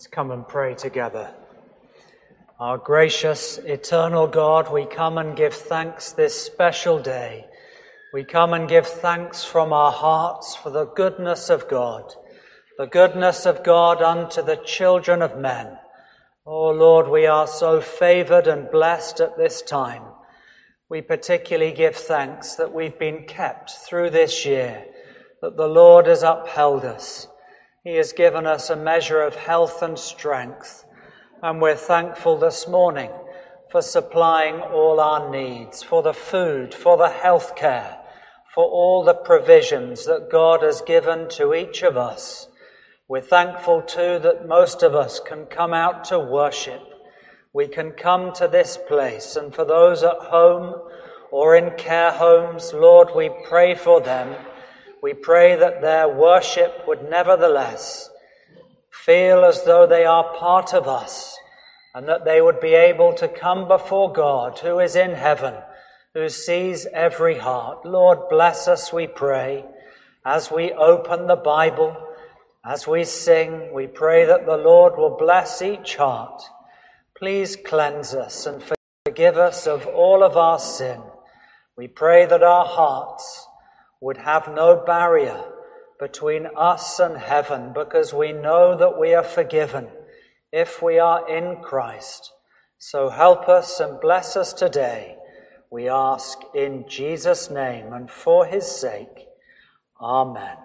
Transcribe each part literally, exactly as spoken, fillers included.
Let's come and pray together. Our gracious, eternal God, we come and give thanks this special day. We come and give thanks from our hearts for the goodness of God, the goodness of God unto the children of men. Oh Lord, we are so favored and blessed at this time. We particularly give thanks that we've been kept through this year, that the Lord has upheld us. He has given us a measure of health and strength, and we're thankful this morning for supplying all our needs, for the food, for the health care, for all the provisions that God has given to each of us. We're thankful too that most of us can come out to worship. We can come to this place, and for those at home or in care homes, Lord, we pray for them. We pray that their worship would nevertheless feel as though they are part of us, and that they would be able to come before God, who is in heaven, who sees every heart. Lord, bless us, we pray, as we open the Bible, as we sing. We pray that the Lord will bless each heart. Please cleanse us and forgive us of all of our sin. We pray that our hearts would have no barrier between us and heaven, because we know that we are forgiven if we are in Christ. So help us and bless us today, we ask in Jesus' name and for his sake. Amen.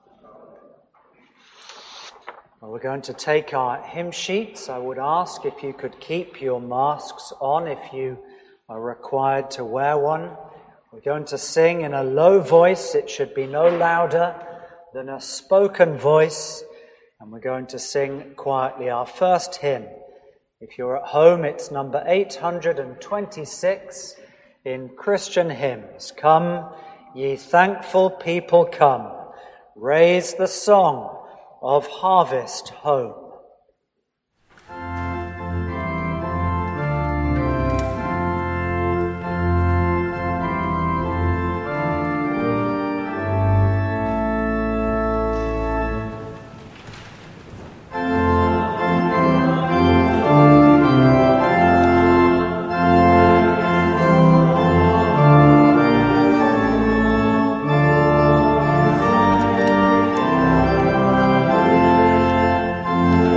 Well, we're going to take our hymn sheets. I would ask if you could keep your masks on if you are required to wear one. We're going to sing in a low voice. It should be no louder than a spoken voice. And we're going to sing quietly our first hymn. If you're at home, it's number eight hundred twenty-six in Christian Hymns. Come, ye thankful people, come. Raise the song of harvest home. Thank you.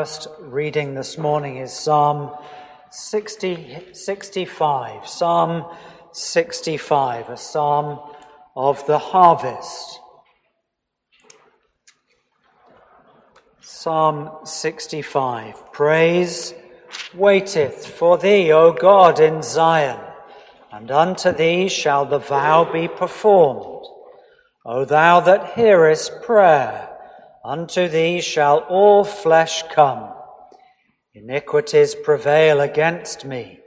first reading this morning is Psalm sixty, sixty-five. Psalm sixty-five, a psalm of the harvest. Psalm sixty-five. Praise waiteth for thee, O God, in Zion, and unto thee shall the vow be performed. O thou that hearest prayer, unto thee shall all flesh come. Iniquities prevail against me.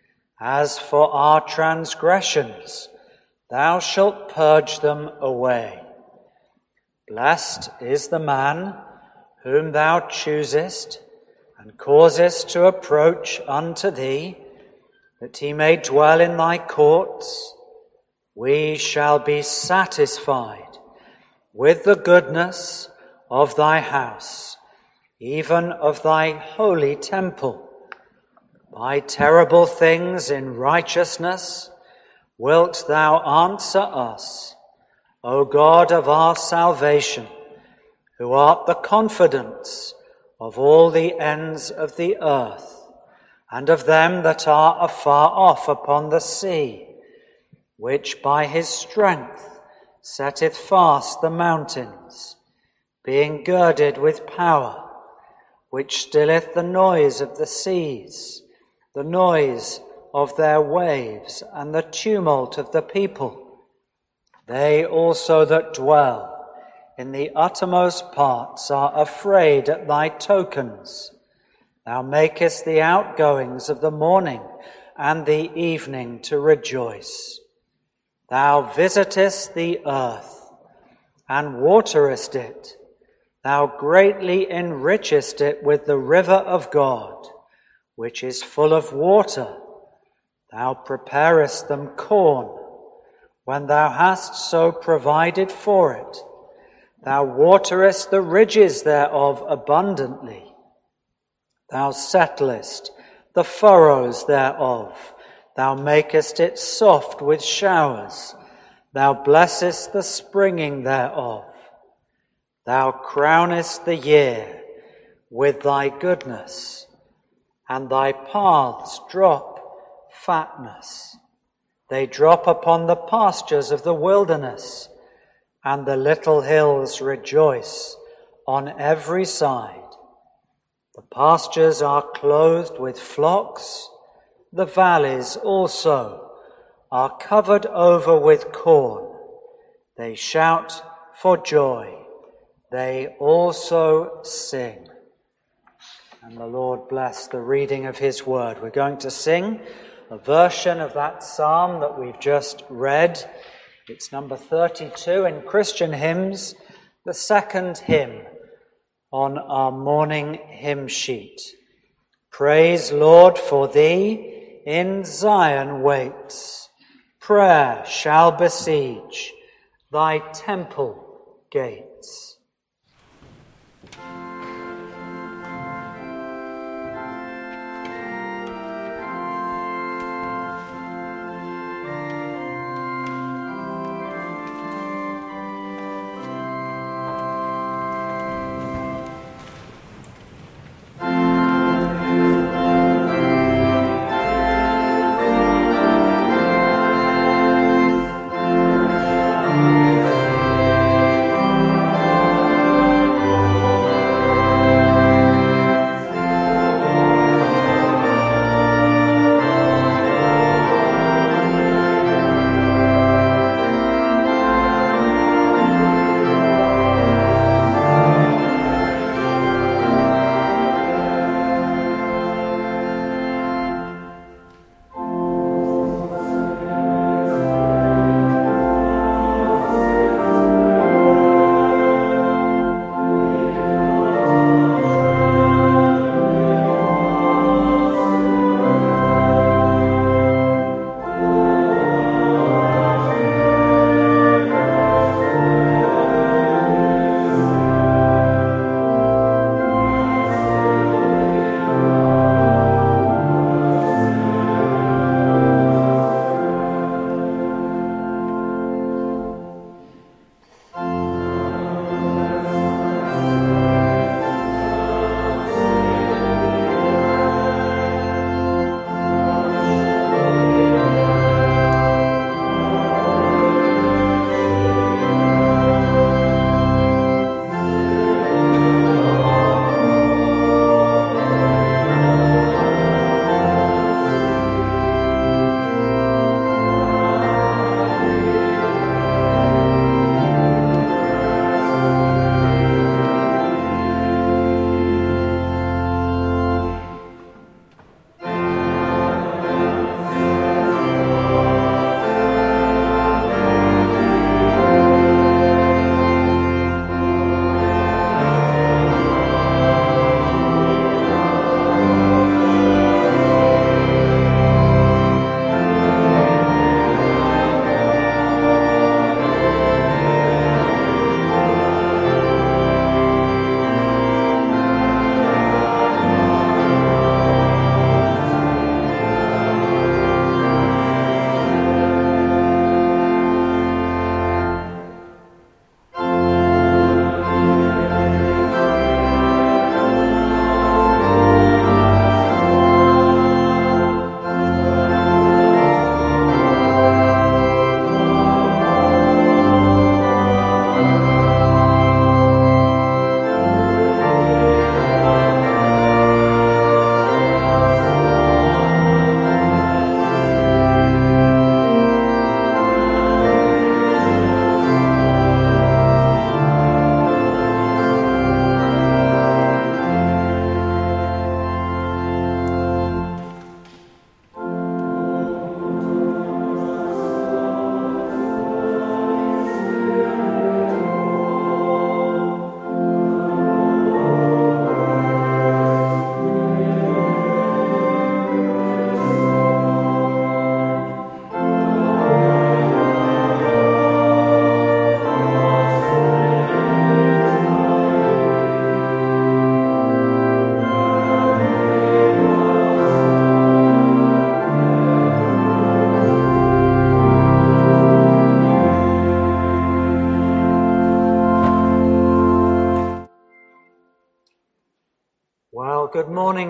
As for our transgressions, thou shalt purge them away. Blessed is the man whom thou choosest, and causest to approach unto thee, that he may dwell in thy courts. We shall be satisfied with the goodness of thy house, even of thy holy temple. By terrible things in righteousness wilt thou answer us, O God of our salvation, who art the confidence of all the ends of the earth, and of them that are afar off upon the sea, which by his strength setteth fast the mountains, being girded with power, which stilleth the noise of the seas, the noise of their waves, and the tumult of the people. They also that dwell in the uttermost parts are afraid at thy tokens. Thou makest the outgoings of the morning and the evening to rejoice. Thou visitest the earth and waterest it. Thou greatly enrichest it with the river of God, which is full of water. Thou preparest them corn, when thou hast so provided for it. Thou waterest the ridges thereof abundantly. Thou settlest the furrows thereof. Thou makest it soft with showers. Thou blessest the springing thereof. Thou crownest the year with thy goodness, and thy paths drop fatness. They drop upon the pastures of the wilderness, and the little hills rejoice on every side. The pastures are clothed with flocks, the valleys also are covered over with corn. They shout for joy. They also sing. And the Lord bless the reading of his word. We're going to sing a version of that psalm that we've just read. It's number thirty-two in Christian hymns, the second hymn on our morning hymn sheet. Praise, Lord, for thee in Zion waits. Prayer shall besiege thy temple gates. Thank you.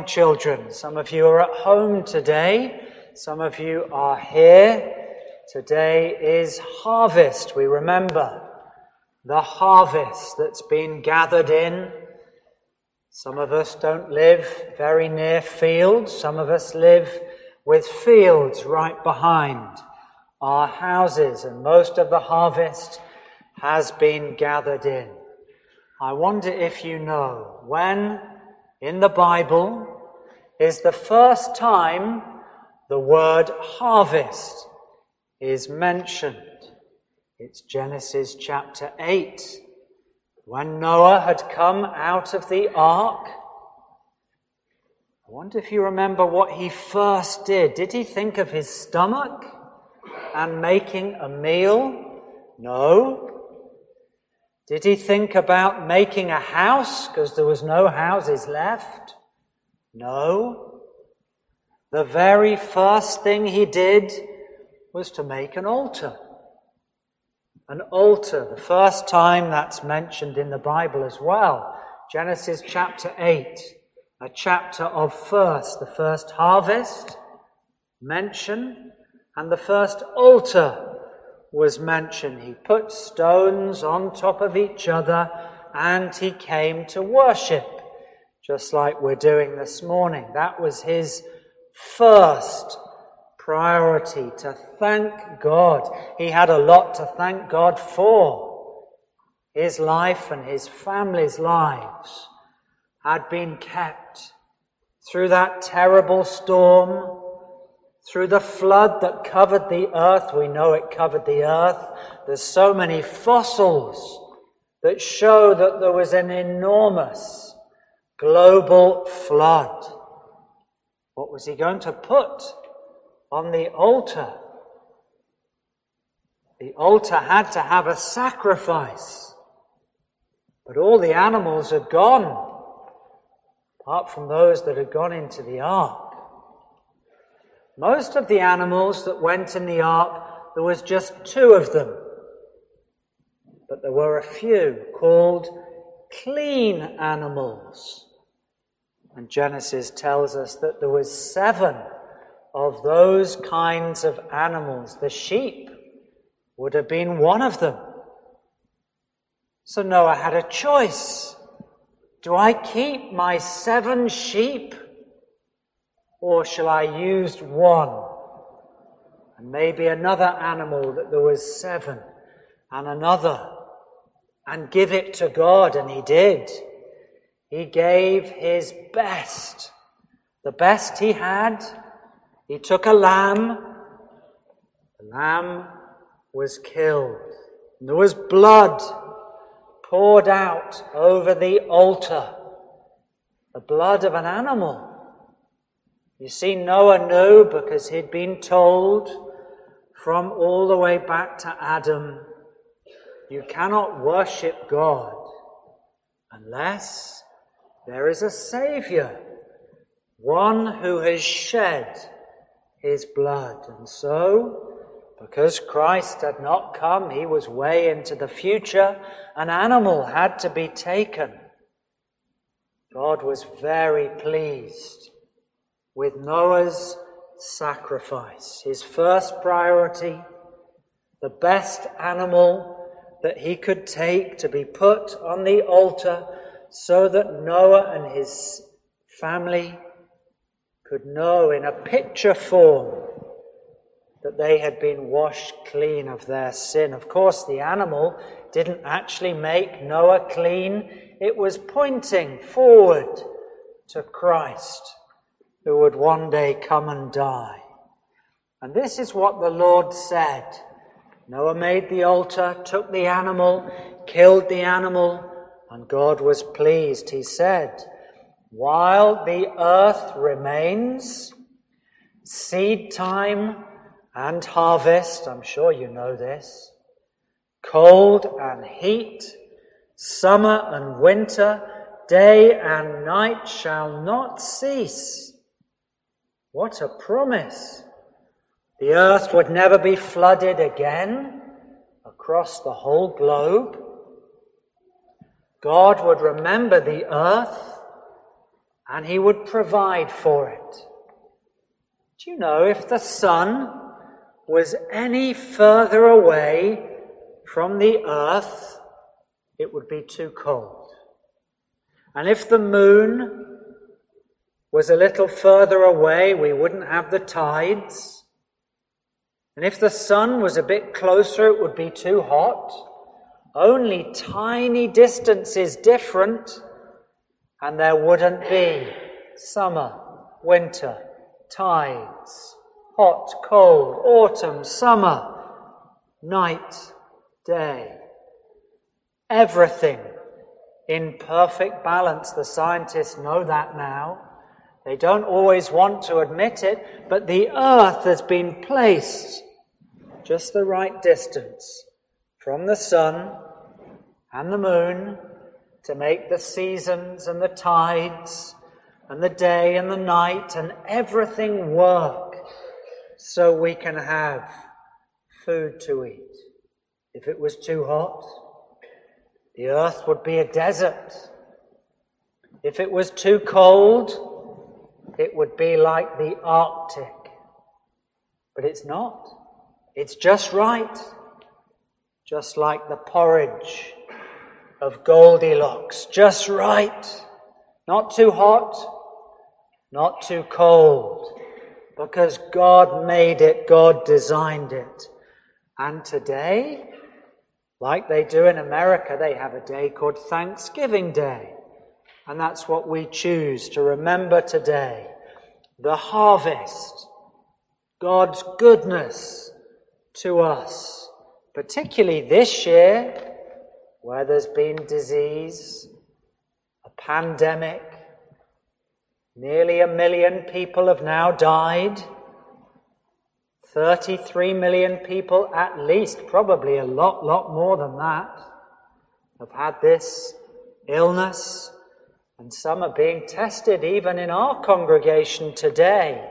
morning, children. Some of you are at home today. Some of you are here. Today is harvest. We remember the harvest that's been gathered in. Some of us don't live very near fields. Some of us live with fields right behind our houses, and most of the harvest has been gathered in. I wonder if you know when in the Bible is the first time the word harvest is mentioned. It's Genesis chapter eight. When Noah had come out of the ark, I wonder if you remember what he first did. Did he think of his stomach and making a meal? No. Did he think about making a house because there was no houses left? No. The very first thing he did was to make an altar. An altar, the first time that's mentioned in the Bible as well. Genesis chapter eight, a chapter of first, the first harvest mentioned, and the first altar was mentioned. He put stones on top of each other and he came to worship, just like we're doing this morning. That was his first priority, to thank God. He had a lot to thank God for. His life and his family's lives had been kept through that terrible storm, through the flood that covered the earth. We know it covered the earth. There's so many fossils that show that there was an enormous global flood. What was he going to put on the altar? The altar had to have a sacrifice, but all the animals had gone, apart from those that had gone into the ark. Most of the animals that went in the ark, there was just two of them. But there were a few called clean animals. And Genesis tells us that there was seven of those kinds of animals. The sheep would have been one of them. So Noah had a choice. Do I keep my seven sheep? Or shall I use one? And maybe another animal that there was seven, and another, and give it to God? And he did. He gave his best. The best he had. He took a lamb. The lamb was killed. And there was blood poured out over the altar. The blood of an animal. You see, Noah knew, because he'd been told from all the way back to Adam, you cannot worship God unless there is a Saviour, one who has shed his blood. And so, because Christ had not come, he was way into the future, an animal had to be taken. God was very pleased with Noah's sacrifice. His first priority, the best animal that he could take to be put on the altar so that Noah and his family could know in a picture form that they had been washed clean of their sin. Of course, the animal didn't actually make Noah clean. It was pointing forward to Christ, who would one day come and die. And this is what the Lord said. Noah made the altar, took the animal, killed the animal, and God was pleased. He said, while the earth remains, seed time and harvest, I'm sure you know this, cold and heat, summer and winter, day and night shall not cease. What a promise! The earth would never be flooded again across the whole globe. God would remember the earth and he would provide for it. Do you know, if the sun was any further away from the earth, it would be too cold. And if the moon was a little further away, we wouldn't have the tides. And if the sun was a bit closer, it would be too hot. Only tiny distances different, and there wouldn't be summer, winter, tides, hot, cold, autumn, summer, night, day. Everything in perfect balance. The scientists know that now. They don't always want to admit it, but the earth has been placed just the right distance from the sun and the moon to make the seasons and the tides and the day and the night and everything work so we can have food to eat. If it was too hot, the earth would be a desert. If it was too cold, it would be like the Arctic. But it's not. It's just right. Just like the porridge of Goldilocks. Just right. Not too hot, not too cold. Because God made it, God designed it. And today, like they do in America, they have a day called Thanksgiving Day. And that's what we choose to remember today. The harvest, God's goodness to us, particularly this year, where there's been disease, a pandemic, nearly a million people have now died, thirty-three million people at least, probably a lot, lot more than that, have had this illness. And some are being tested even in our congregation today.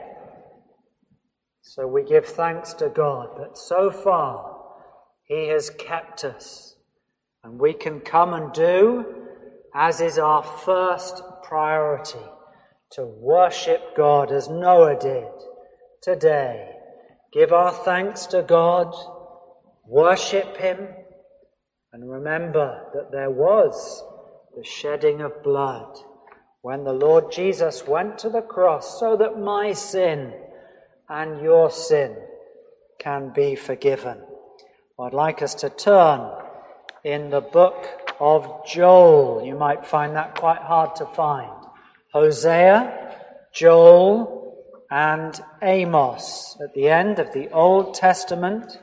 So we give thanks to God that so far He has kept us. And we can come and do as is our first priority, to worship God as Noah did today. Give our thanks to God, worship Him, and remember that there was the shedding of blood when the Lord Jesus went to the cross so that my sin and your sin can be forgiven. I'd like us to turn in the book of Joel. You might find that quite hard to find. Hosea, Joel, and Amos at the end of the Old Testament.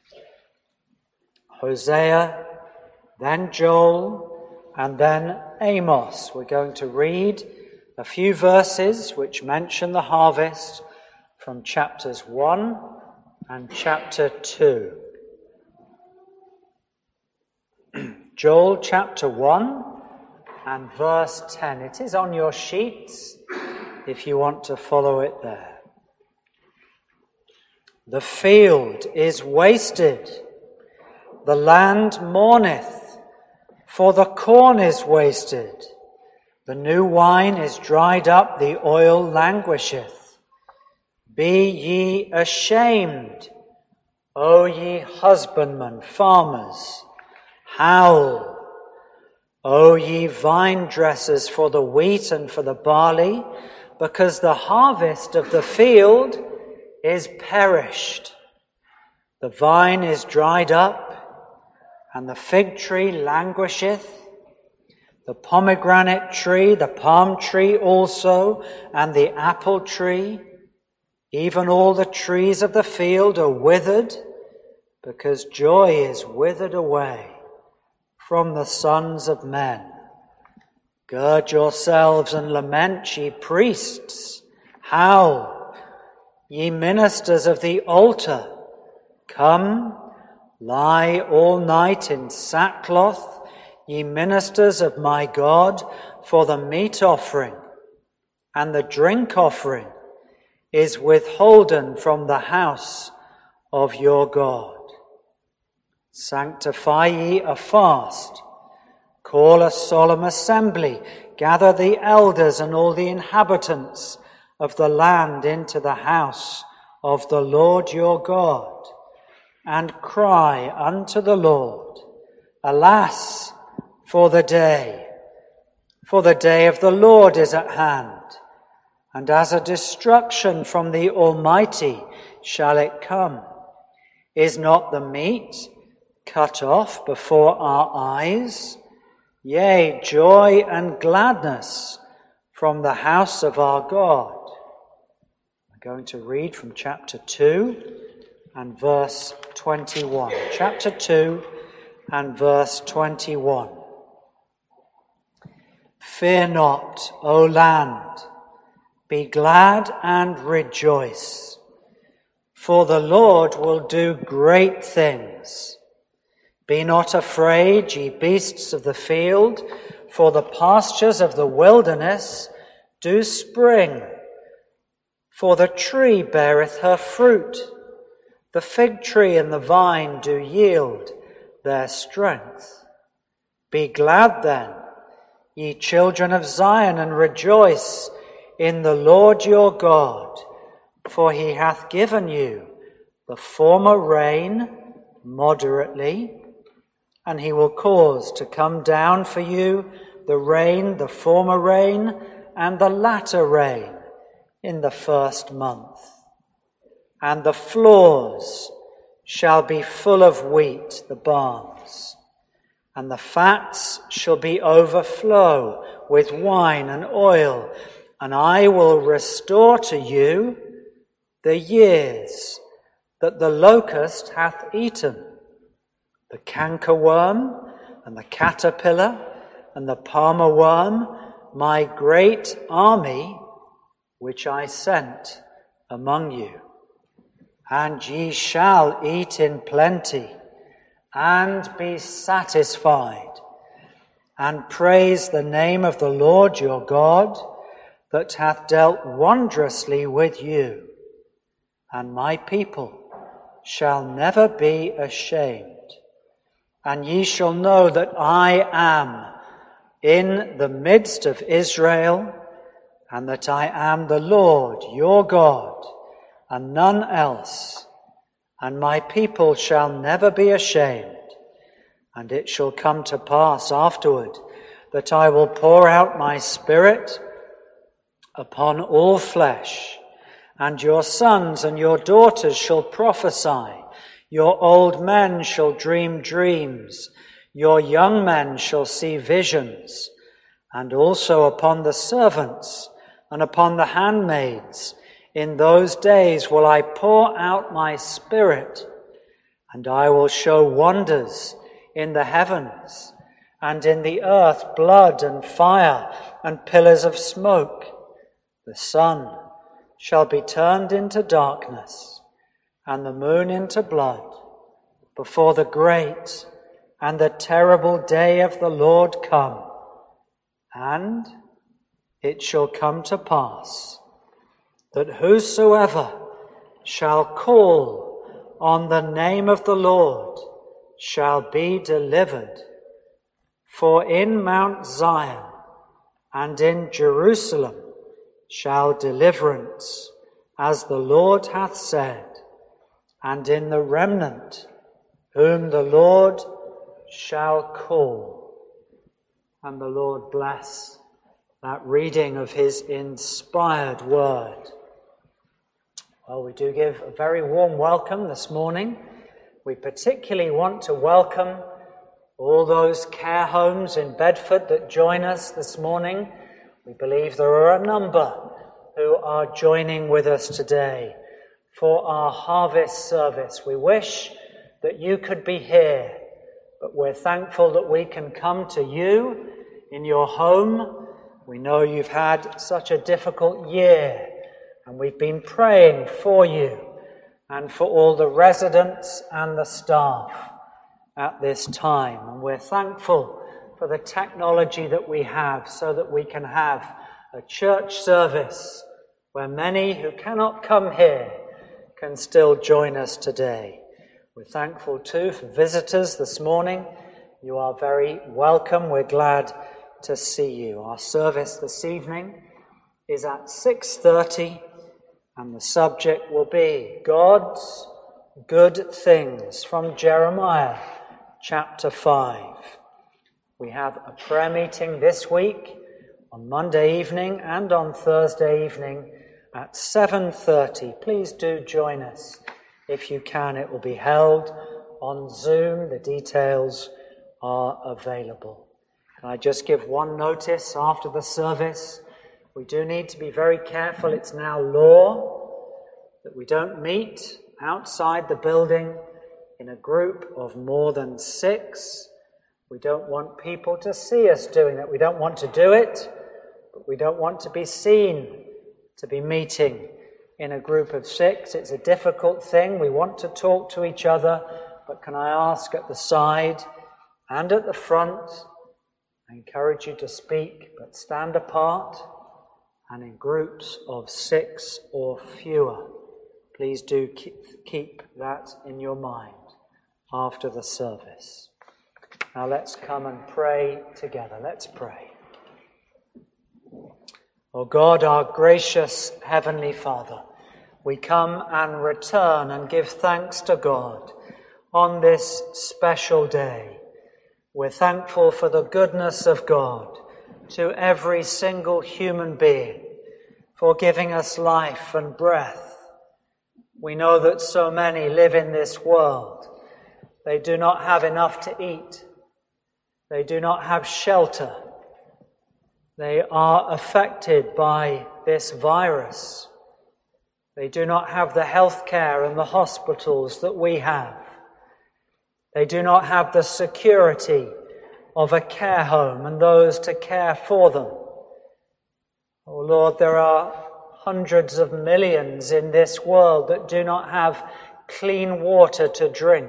Hosea, then Joel, and then Amos. We're going to read a few verses which mention the harvest from chapters one and chapter two. Joel chapter one and verse ten. It is on your sheets if you want to follow it there. The field is wasted, the land mourneth, for the corn is wasted, the new wine is dried up, the oil languisheth. Be ye ashamed, O ye husbandmen, farmers, howl, O ye vine dressers, for the wheat and for the barley, because the harvest of the field is perished. The vine is dried up, and the fig tree languisheth, the pomegranate tree, the palm tree also, and the apple tree, even all the trees of the field are withered, because joy is withered away from the sons of men. Gird yourselves and lament, ye priests. Howl, ye ministers of the altar. Come, lie all night in sackcloth, ye ministers of my God, for the meat offering and the drink offering is withholden from the house of your God. Sanctify ye a fast, call a solemn assembly, gather the elders and all the inhabitants of the land into the house of the Lord your God, and cry unto the Lord, Alas, for the day! For the day of the Lord is at hand, and as a destruction from the Almighty shall it come. Is not the meat cut off before our eyes? Yea, joy and gladness from the house of our God. I'm going to read from chapter two and verse twenty-one. Chapter two and verse twenty-one. Fear not, O land, be glad and rejoice, for the Lord will do great things. Be not afraid, ye beasts of the field, for the pastures of the wilderness do spring. For the tree beareth her fruit, the fig tree and the vine do yield their strength. Be glad then, ye children of Zion, and rejoice in the Lord your God, for he hath given you the former rain moderately, and he will cause to come down for you the rain, the former rain, and the latter rain in the first month. And the floors shall be full of wheat, the barns, and the fats shall be overflow with wine and oil, and I will restore to you the years that the locust hath eaten, the cankerworm and the caterpillar and the palmer worm, my great army which I sent among you. And ye shall eat in plenty, and be satisfied, and praise the name of the Lord your God, that hath dealt wondrously with you. And my people shall never be ashamed. And ye shall know that I am in the midst of Israel, and that I am the Lord your God, and none else. And my people shall never be ashamed. And it shall come to pass afterward that I will pour out my spirit upon all flesh, and your sons and your daughters shall prophesy, your old men shall dream dreams, your young men shall see visions, and also upon the servants and upon the handmaids in those days will I pour out my spirit, and I will show wonders in the heavens, and in the earth blood and fire and pillars of smoke. The sun shall be turned into darkness, and the moon into blood, before the great and the terrible day of the Lord come. And it shall come to pass that whosoever shall call on the name of the Lord shall be delivered. For in Mount Zion and in Jerusalem shall deliverance, as the Lord hath said, and in the remnant whom the Lord shall call. And the Lord bless that reading of his inspired word. Well, we do give a very warm welcome this morning. We particularly want to welcome all those care homes in Bedford that join us this morning. We believe there are a number who are joining with us today for our harvest service. We wish that you could be here, but we're thankful that we can come to you in your home. We know you've had such a difficult year, and we've been praying for you and for all the residents and the staff at this time. And we're thankful for the technology that we have so that we can have a church service where many who cannot come here can still join us today. We're thankful too for visitors this morning. You are very welcome. We're glad to see you. Our service this evening is at six thirty, and the subject will be God's good things from Jeremiah chapter five. We have a prayer meeting this week on Monday evening and on Thursday evening at seven thirty. Please do join us if you can. It will be held on Zoom. The details are available. Can I just give one notice after the service? We do need to be very careful. It's now law that we don't meet outside the building in a group of more than six. We don't want people to see us doing that. We don't want to do it, but we don't want to be seen to be meeting in a group of six. It's a difficult thing. We want to talk to each other, but can I ask at the side and at the front, I encourage you to speak, but stand apart and in groups of six or fewer. Please do keep that in your mind after the service. Now let's come and pray together. Let's pray. O God, our gracious Heavenly Father, we come and return and give thanks to God on this special day. We're thankful for the goodness of God to every single human being, for giving us life and breath. We know that so many live in this world. They do not have enough to eat. They do not have shelter. They are affected by this virus. They do not have the health care and the hospitals that we have. They do not have the security of a care home and those to care for them. Oh Lord, there are hundreds of millions in this world that do not have clean water to drink.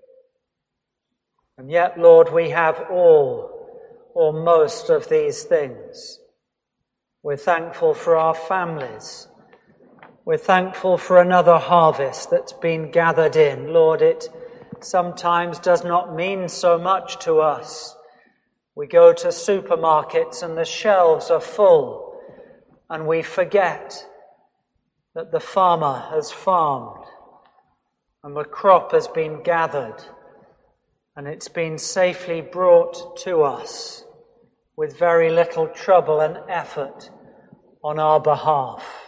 And yet, Lord, we have all or most of these things. We're thankful for our families. We're thankful for another harvest that's been gathered in. Lord, it sometimes does not mean so much to us. We go to supermarkets and the shelves are full, and we forget that the farmer has farmed and the crop has been gathered and it's been safely brought to us with very little trouble and effort on our behalf.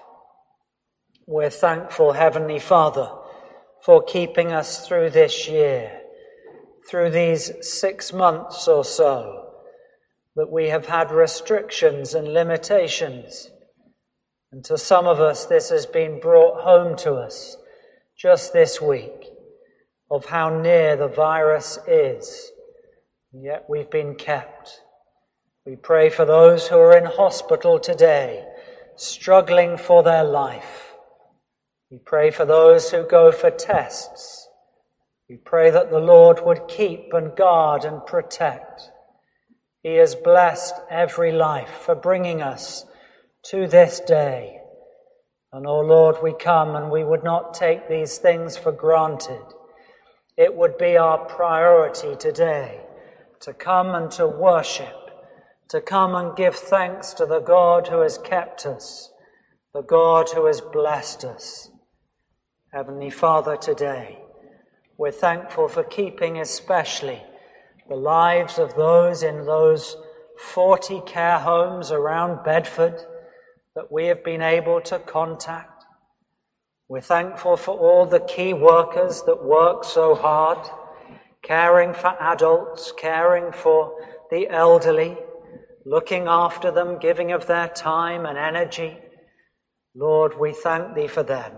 We're thankful, Heavenly Father, for keeping us through this year, through these six months or so, that we have had restrictions and limitations. And to some of us, this has been brought home to us just this week, of how near the virus is, and yet we've been kept. We pray for those who are in hospital today, struggling for their life. We pray for those who go for tests. We pray that the Lord would keep and guard and protect. He has blessed every life for bringing us to this day. And, oh Lord, we come and we would not take these things for granted. It would be our priority today to come and to worship, to come and give thanks to the God who has kept us, the God who has blessed us. Heavenly Father, today we're thankful for keeping especially the lives of those in those forty care homes around Bedford that we have been able to contact. We're thankful for all the key workers that work so hard, caring for adults, caring for the elderly, looking after them, giving of their time and energy. Lord, we thank thee for them.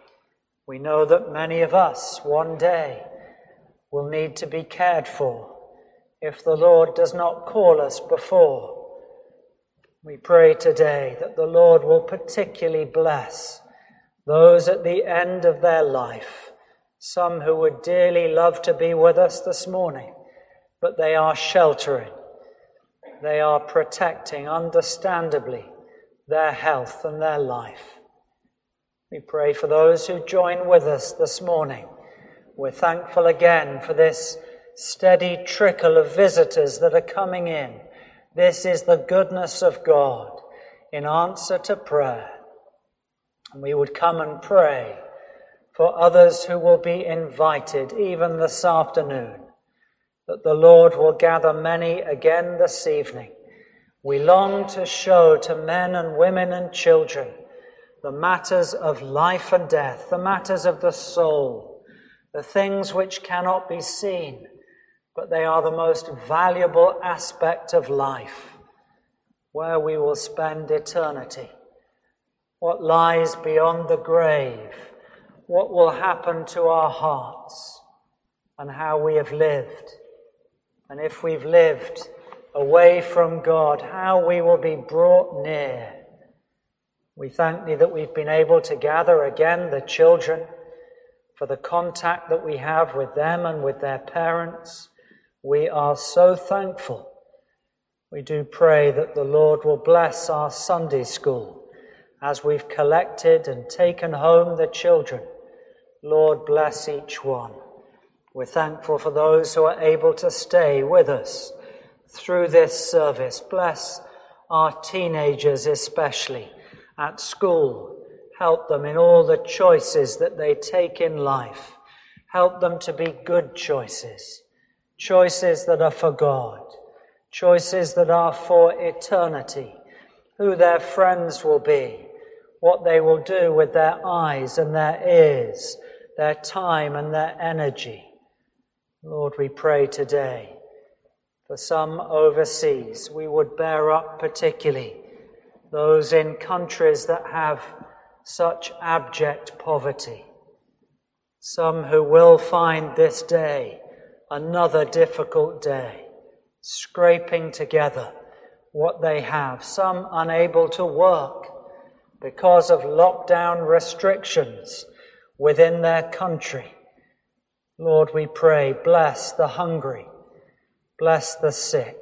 We know that many of us one day will need to be cared for if the Lord does not call us before. We pray today that the Lord will particularly bless those at the end of their life, some who would dearly love to be with us this morning, but they are sheltering. They are protecting, understandably, their health and their life. We pray for those who join with us this morning. We're thankful again for this steady trickle of visitors that are coming in This is the goodness of God in answer to prayer. And we would come and pray for others who will be invited even this afternoon, that the Lord will gather many again this evening. We long to show to men and women and children the matters of life and death, the matters of the soul, the things which cannot be seen, but they are the most valuable aspect of life, where we will spend eternity. What lies beyond the grave, what will happen to our hearts, and how we have lived. And if we've lived away from God, how we will be brought near. We thank Thee that we've been able to gather again the children, for the contact that we have with them and with their parents. We are so thankful. We do pray that the Lord will bless our Sunday school as we've collected and taken home the children. Lord, bless each one. We're thankful for those who are able to stay with us through this service. Bless our teenagers especially at school. Help them in all the choices that they take in life. Help them to be good choices, choices that are for God, choices that are for eternity, who their friends will be, what they will do with their eyes and their ears, their time and their energy. Lord, we pray today for some overseas. We would bear up particularly those in countries that have such abject poverty. Some who will find this day another difficult day, scraping together what they have. Some unable to work because of lockdown restrictions within their country. Lord, we pray, bless the hungry, bless the sick,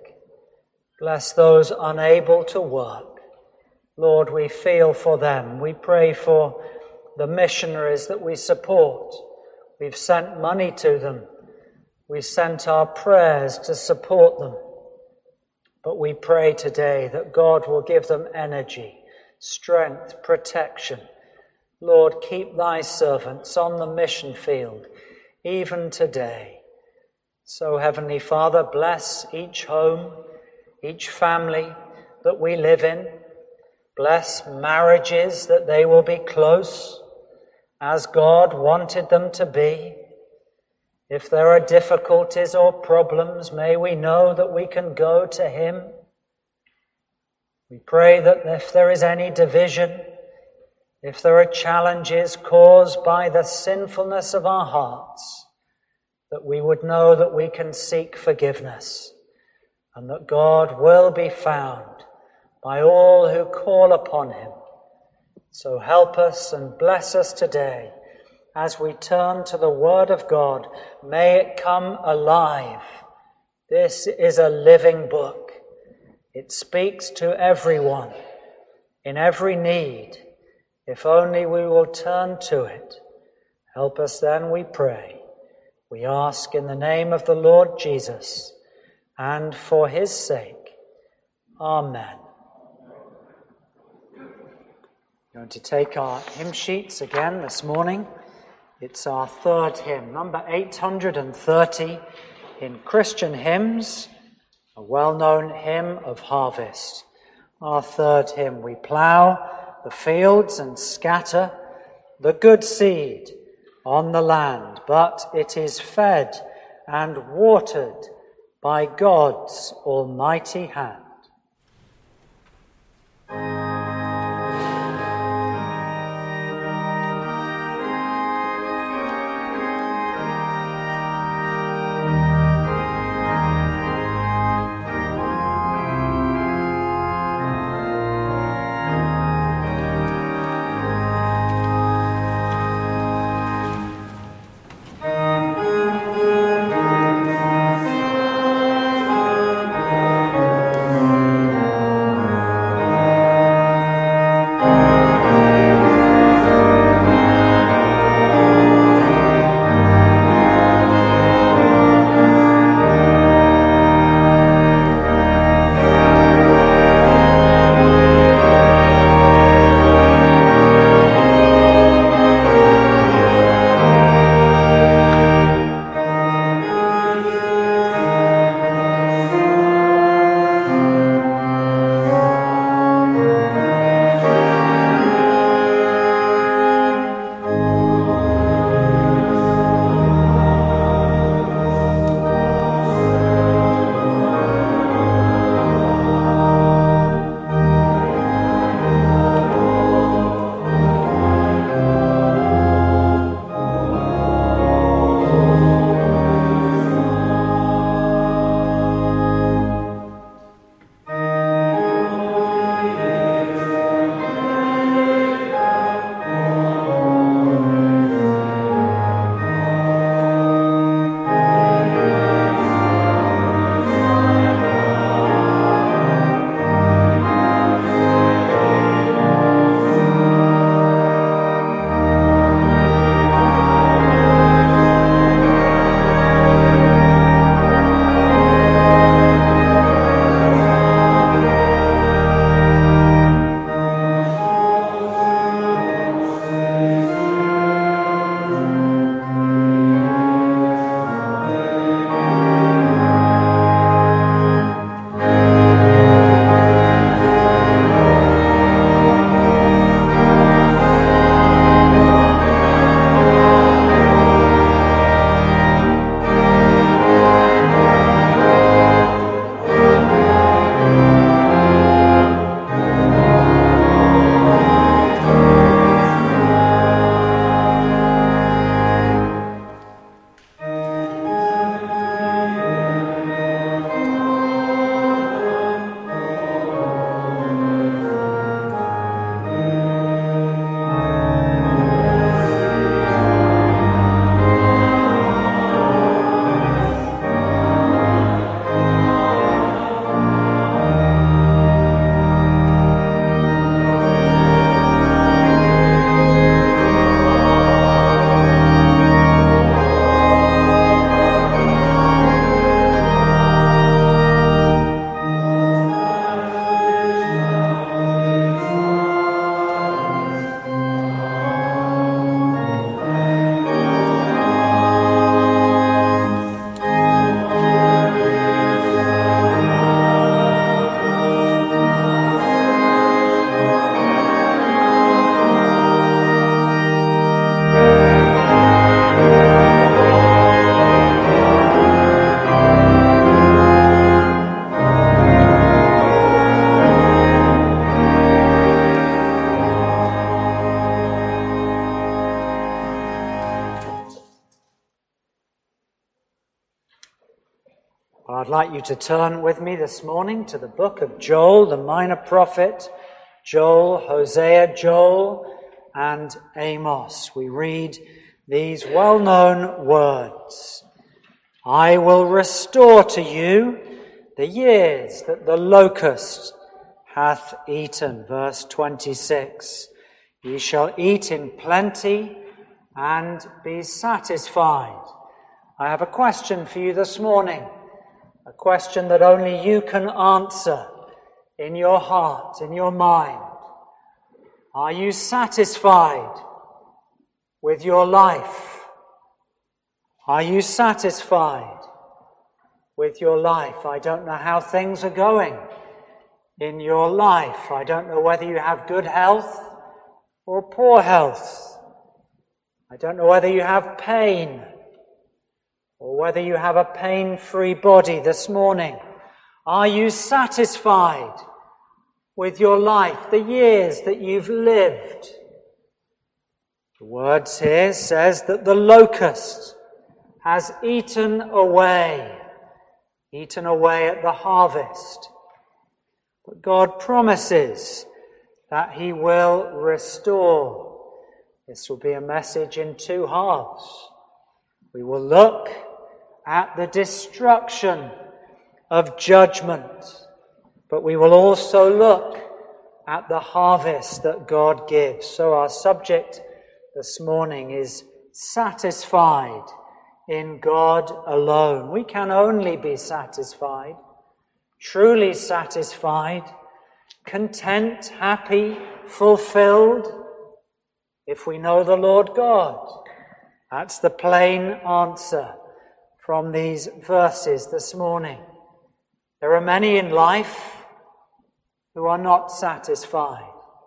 bless those unable to work. Lord, we feel for them. We pray for the missionaries that we support. We've sent money to them. We've sent our prayers to support them. But we pray today that God will give them energy, strength, protection. Lord, keep thy servants on the mission field, even today. So, Heavenly Father, bless each home, each family that we live in. Bless marriages, that they will be close as God wanted them to be. If there are difficulties or problems, may we know that we can go to Him. We pray that if there is any division, if there are challenges caused by the sinfulness of our hearts, that we would know that we can seek forgiveness and that God will be found by all who call upon Him. So help us and bless us today as we turn to the Word of God. May it come alive. This is a living book. It speaks to everyone in every need. If only we will turn to it. Help us then, we pray. We ask in the name of the Lord Jesus and for His sake. Amen. We're going to take our hymn sheets again this morning. It's our third hymn, number eight hundred thirty in Christian Hymns, a well-known hymn of harvest. Our third hymn, we plough the fields and scatter the good seed on the land, but it is fed and watered by God's almighty hand. Thank I'd like you to turn with me this morning to the book of Joel, the minor prophet. Joel, Hosea, Joel, and Amos. We read these well-known words. I will restore to you the years that the locust hath eaten. Verse twenty-six. Ye shall eat in plenty and be satisfied. I have a question for you this morning. A question that only you can answer in your heart, in your mind. Are you satisfied with your life? Are you satisfied with your life? I don't know how things are going in your life. I don't know whether you have good health or poor health. I don't know whether you have pain or whether you have a pain-free body this morning. Are you satisfied with your life, the years that you've lived? The words here says that the locust has eaten away, eaten away at the harvest. But God promises that he will restore. This will be a message in two halves. We will look at the destruction of judgment, but we will also look at the harvest that God gives. So our subject this morning is satisfied in God alone. We can only be satisfied, truly satisfied, content, happy, fulfilled, if we know the Lord God. That's the plain answer from these verses this morning. There are many in life who are not satisfied.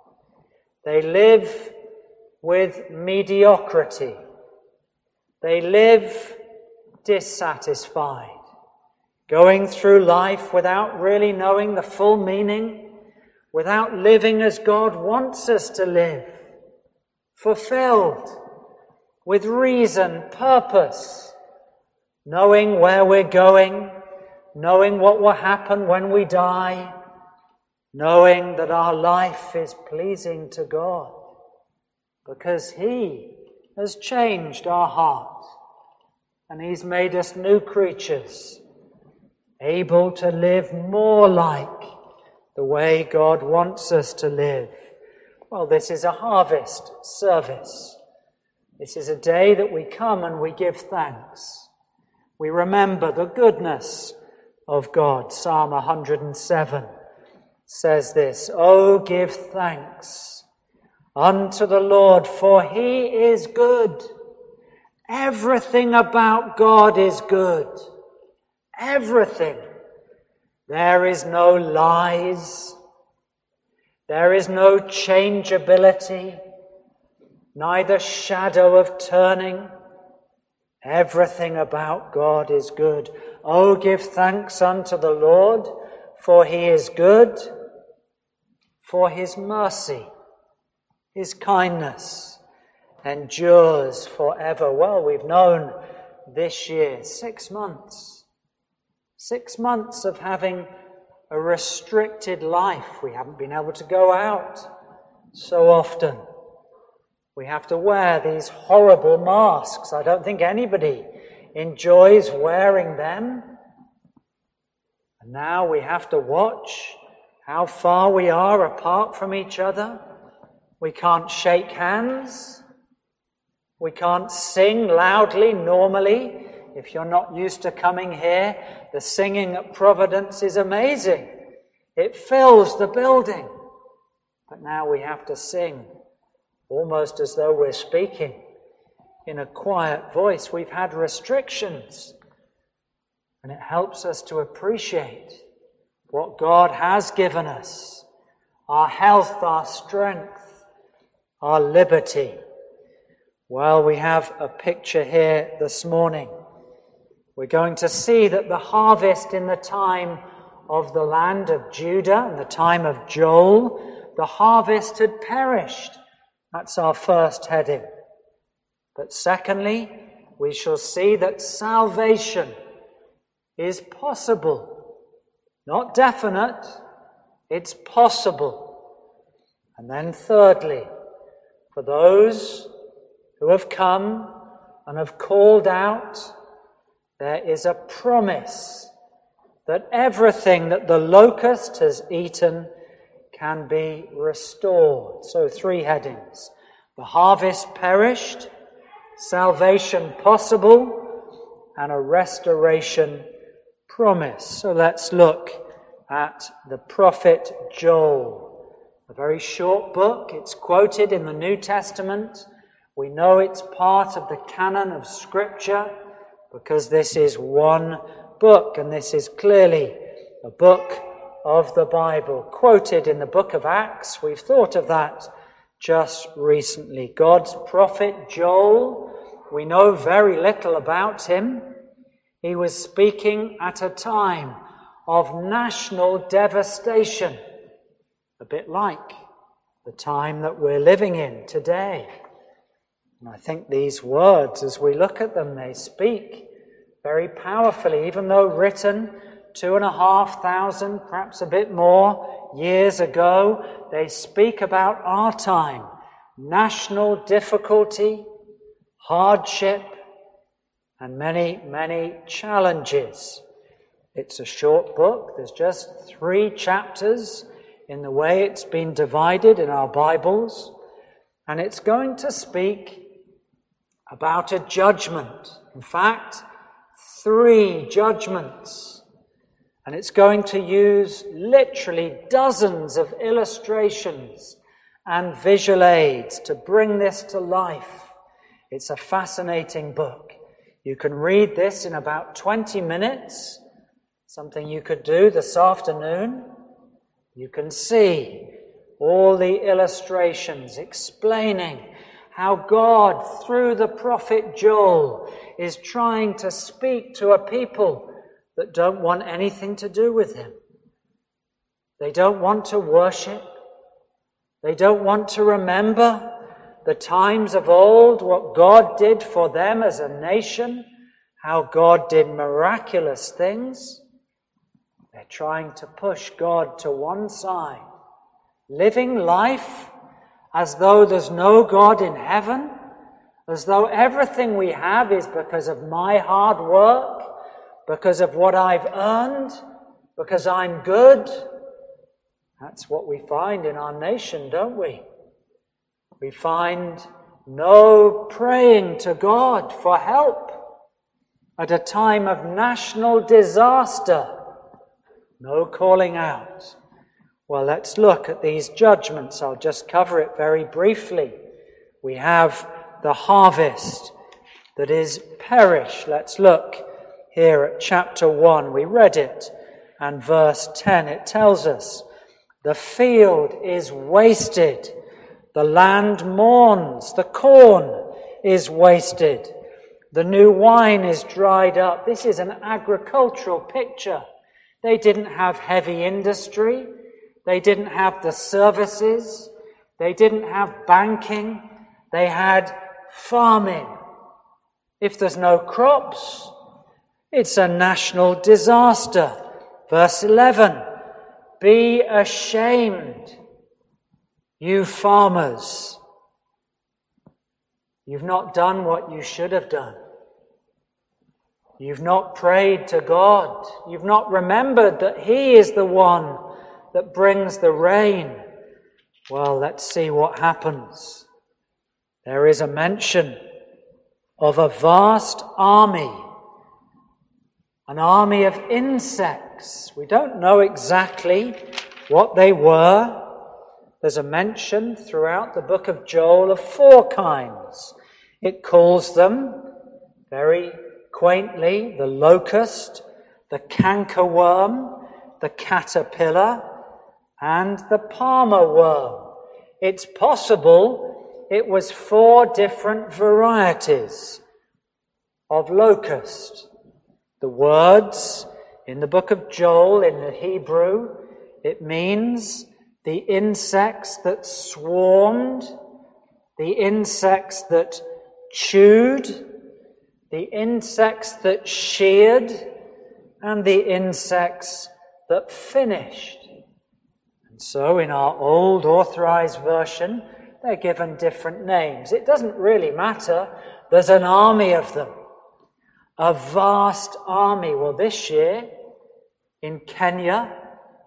They live with mediocrity. They live dissatisfied, going through life without really knowing the full meaning, without living as God wants us to live, fulfilled, with reason, purpose, knowing where we're going, knowing what will happen when we die, knowing that our life is pleasing to God, because he has changed our heart, and he's made us new creatures, able to live more like the way God wants us to live. Well, this is a harvest service. This is a day that we come and we give thanks. We remember the goodness of God. Psalm one hundred seven says this, Oh, give thanks unto the Lord, for he is good. Everything about God is good. Everything. There is no lies. There is no changeability, neither shadow of turning. Everything about God is good. Oh, give thanks unto the Lord, for he is good, for his mercy, his kindness endures forever. Well, we've known this year, six months, six months of having a restricted life. We haven't been able to go out so often. We have to wear these horrible masks. I don't think anybody enjoys wearing them. And now we have to watch how far we are apart from each other. We can't shake hands. We can't sing loudly normally. If you're not used to coming here, the singing at Providence is amazing. It fills the building. But now we have to sing almost as though we're speaking in a quiet voice. We've had restrictions, and it helps us to appreciate what God has given us, our health, our strength, our liberty. Well, we have a picture here this morning. We're going to see that the harvest in the time of the land of Judah, in the time of Joel, the harvest had perished. That's our first heading. But secondly, we shall see that salvation is possible. Not definite, it's possible. And then thirdly, for those who have come and have called out, there is a promise that everything that the locust has eaten can be restored. So three headings. The harvest perished, salvation possible, and a restoration promise. So let's look at the prophet Joel. A very short book. It's quoted in the New Testament. We know it's part of the canon of Scripture because this is one book, and this is clearly a book of the Bible, quoted in the book of Acts. We've thought of that just recently. God's prophet Joel, we know very little about him. He was speaking at a time of national devastation, a bit like the time that we're living in today. And I think these words, as we look at them, they speak very powerfully, even though written two and a half thousand, perhaps a bit more, years ago. They speak about our time, national difficulty, hardship, and many, many challenges. It's a short book. There's just three chapters in the way it's been divided in our Bibles. And it's going to speak about a judgment. In fact, three judgments. And it's going to use literally dozens of illustrations and visual aids to bring this to life. It's a fascinating book. You can read this in about twenty minutes, something you could do this afternoon. You can see all the illustrations explaining how God, through the prophet Joel, is trying to speak to a people that don't want anything to do with him. They don't want to worship. They don't want to remember the times of old, what God did for them as a nation, how God did miraculous things. They're trying to push God to one side, living life as though there's no God in heaven, as though everything we have is because of my hard work, because of what I've earned, because I'm good. That's what we find in our nation, don't we? We find no praying to God for help at a time of national disaster. No calling out. Well, let's look at these judgments. I'll just cover it very briefly. We have the harvest that is perish. Let's look here at chapter one. We read it, and verse ten, it tells us, the field is wasted, the land mourns, the corn is wasted, the new wine is dried up. This is an agricultural picture. They didn't have heavy industry. They didn't have the services. They didn't have banking. They had farming. If there's no crops, it's a national disaster. Verse eleven, be ashamed, you farmers. You've not done what you should have done. You've not prayed to God. You've not remembered that He is the one that brings the rain. Well, let's see what happens. There is a mention of a vast army, an army of insects. We don't know exactly what they were. There's a mention throughout the book of Joel of four kinds. It calls them very quaintly the locust, the cankerworm, the caterpillar, and the palmer worm. It's possible it was four different varieties of locust. The words in the book of Joel in the Hebrew, it means the insects that swarmed, the insects that chewed, the insects that sheared, and the insects that finished. And so in our old authorized version, they're given different names. It doesn't really matter. There's an army of them. A vast army. Well, this year in Kenya,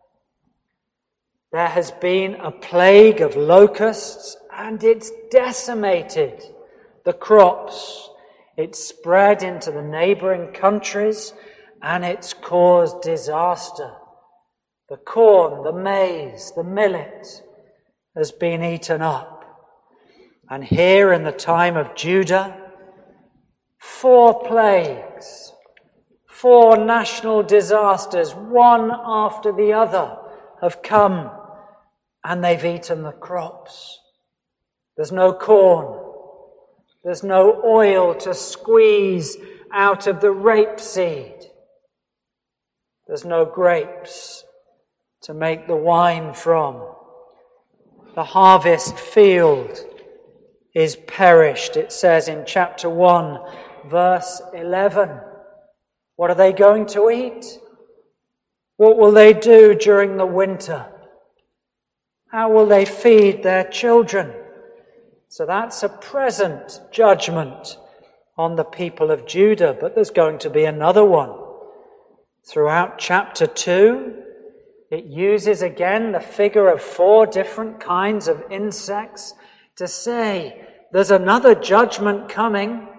there has been a plague of locusts, and it's decimated the crops. It's spread into the neighboring countries, and it's caused disaster. The corn, the maize, the millet has been eaten up. And here in the time of Judah, four plagues, four national disasters, one after the other, have come, and they've eaten the crops. There's no corn. There's no oil to squeeze out of the rapeseed. There's no grapes to make the wine from. The harvest field is perished, it says in chapter one, verse eleven. What are they going to eat? What will they do during the winter? How will they feed their children? So that's a present judgment on the people of Judah, but there's going to be another one. Throughout chapter two, it uses again the figure of four different kinds of insects to say there's another judgment coming.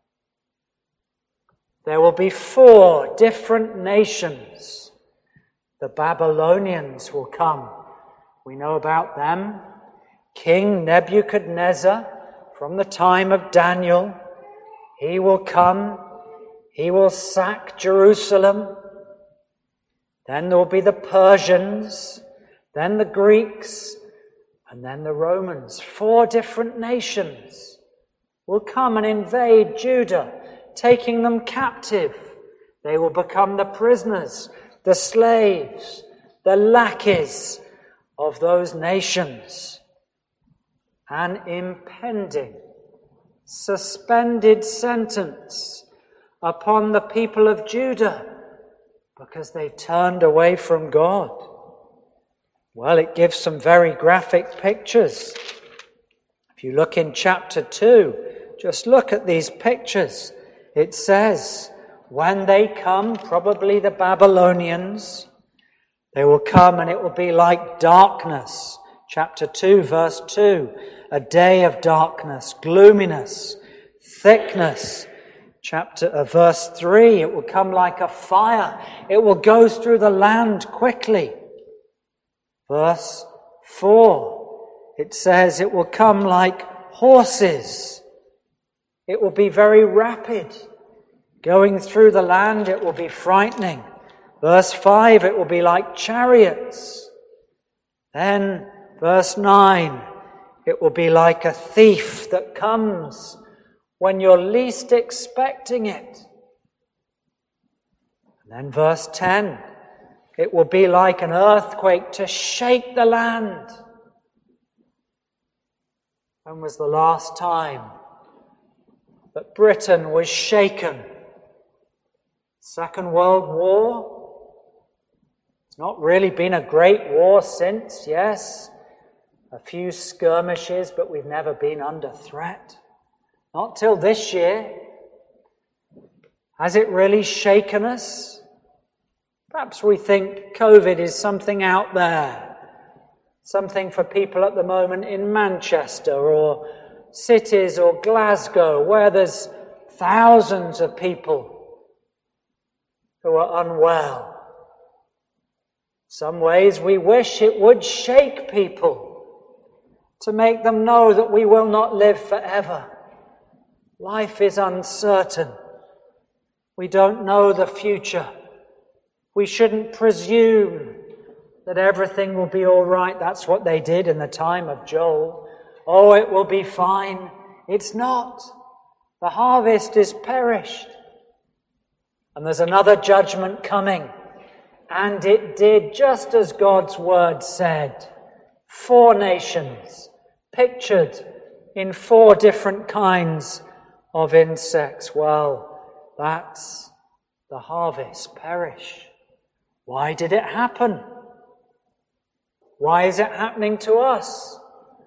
There will be four different nations. The Babylonians will come. We know about them. King Nebuchadnezzar, from the time of Daniel, he will come. He will sack Jerusalem. Then there will be the Persians, then the Greeks, and then the Romans. Four different nations will come and invade Judah, taking them captive. They will become the prisoners, the slaves, the lackeys of those nations. An impending, suspended sentence upon the people of Judah because they turned away from God. Well, it gives some very graphic pictures. If you look in chapter two, just look at these pictures. It says, when they come, probably the Babylonians, they will come and it will be like darkness. Chapter two, verse two, a day of darkness, gloominess, thickness. Chapter uh, verse three, it will come like a fire. It will go through the land quickly. Verse four, it says it will come like horses. It will be very rapid. Going through the land, it will be frightening. Verse five, it will be like chariots. Then, verse nine, it will be like a thief that comes when you're least expecting it. And then verse ten, it will be like an earthquake to shake the land. When was the last time that Britain was shaken? Second World War? It's not really been a great war since, yes. A few skirmishes, but we've never been under threat. Not till this year. Has it really shaken us? Perhaps we think COVID is something out there. Something for people at the moment in Manchester or cities or Glasgow where there's thousands of people who are unwell. Some ways we wish it would shake people to make them know that we will not live forever. Life is uncertain. We don't know the future. We shouldn't presume that everything will be all right. That's what they did in the time of Joel. Oh, it will be fine. It's not. The harvest is perished. And there's another judgment coming. And it did just as God's word said. Four nations pictured in four different kinds of insects. Well, that's the harvest perish. Why did it happen? Why is it happening to us?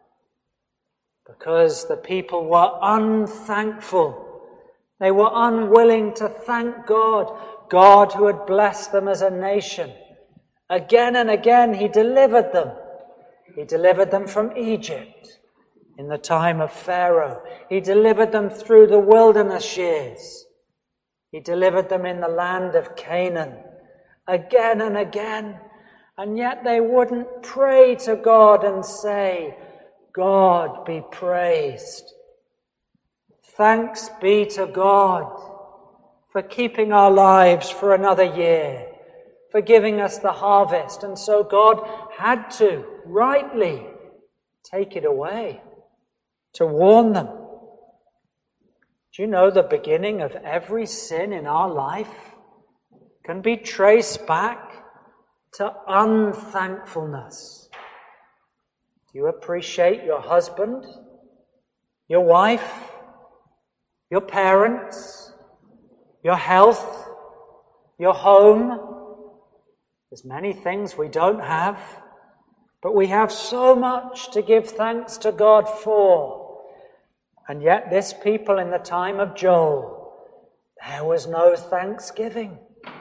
Because the people were unthankful. They were unwilling to thank God, God who had blessed them as a nation. Again and again he delivered them. He delivered them from Egypt in the time of Pharaoh. He delivered them through the wilderness years. He delivered them in the land of Canaan again and again. And yet they wouldn't pray to God and say, God be praised. Thanks be to God for keeping our lives for another year, for giving us the harvest. And so God had to, rightly, take it away to warn them. Do you know the beginning of every sin in our life can be traced back to unthankfulness? Do you appreciate your husband, your wife, your parents, your health, your home? There's many things we don't have, but we have so much to give thanks to God for. And yet this people in the time of Joel, there was no thanksgiving.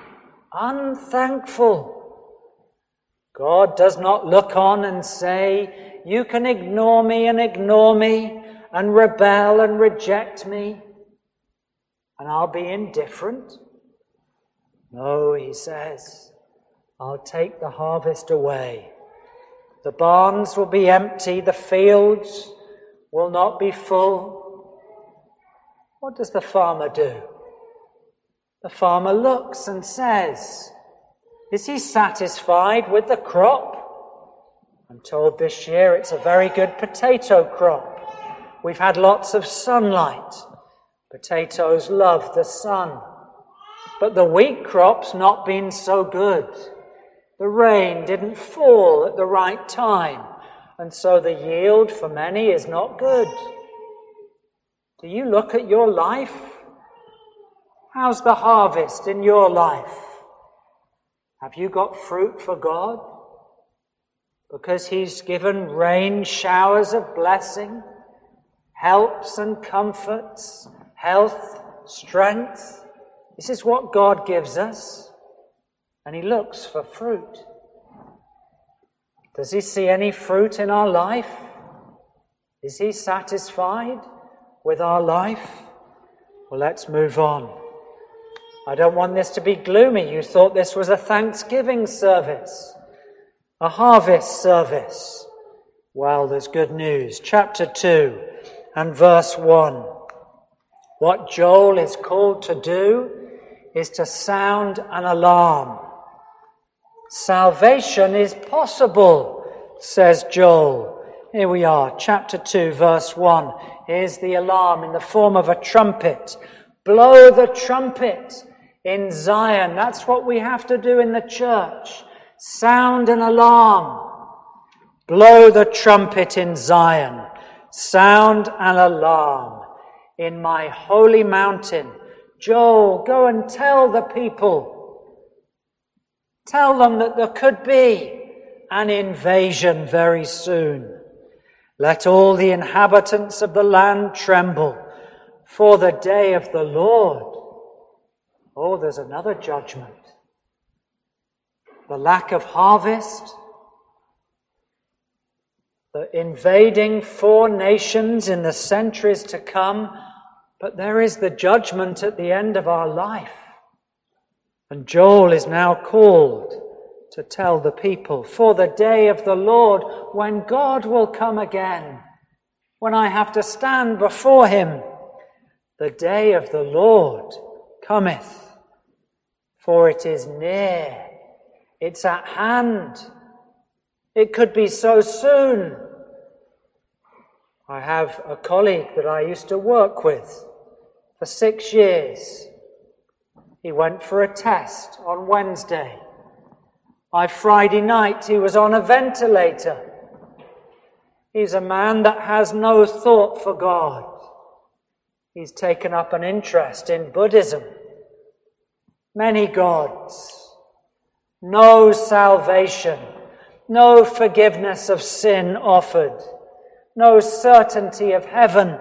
Unthankful. God does not look on and say, you can ignore me and ignore me and rebel and reject me, and I'll be indifferent. No, he says, I'll take the harvest away. The barns will be empty, the fields will not be full. What does the farmer do? The farmer looks and says, is he satisfied with the crop? I'm told this year it's a very good potato crop. We've had lots of sunlight. Potatoes love the sun. But the wheat crop's not been so good. The rain didn't fall at the right time, and so the yield for many is not good. Do you look at your life? How's the harvest in your life? Have you got fruit for God? Because he's given rain showers of blessing, helps and comforts, health, strength. This is what God gives us. And he looks for fruit. Does he see any fruit in our life? Is he satisfied with our life? Well, let's move on. I don't want this to be gloomy. You thought this was a Thanksgiving service, a harvest service. Well, there's good news. Chapter two and verse one. What Joel is called to do is to sound an alarm. Salvation is possible, says Joel. Here we are, chapter two, verse one. Here's the alarm in the form of a trumpet. Blow the trumpet in Zion. That's what we have to do in the church. Sound an alarm. Blow the trumpet in Zion. Sound an alarm in my holy mountain. Joel, go and tell the people. Tell them that there could be an invasion very soon. Let all the inhabitants of the land tremble for the day of the Lord. Oh, there's another judgment. The lack of harvest, the invading four nations in the centuries to come, but there is the judgment at the end of our life. And Joel is now called to tell the people, for the day of the Lord, when God will come again, when I have to stand before him, the day of the Lord cometh, for it is near, it's at hand, it could be so soon. I have a colleague that I used to work with for six years. He went for a test on Wednesday. By Friday night, he was on a ventilator. He's a man that has no thought for God. He's taken up an interest in Buddhism. many gods, no salvation, no forgiveness of sin offered, no certainty of heaven.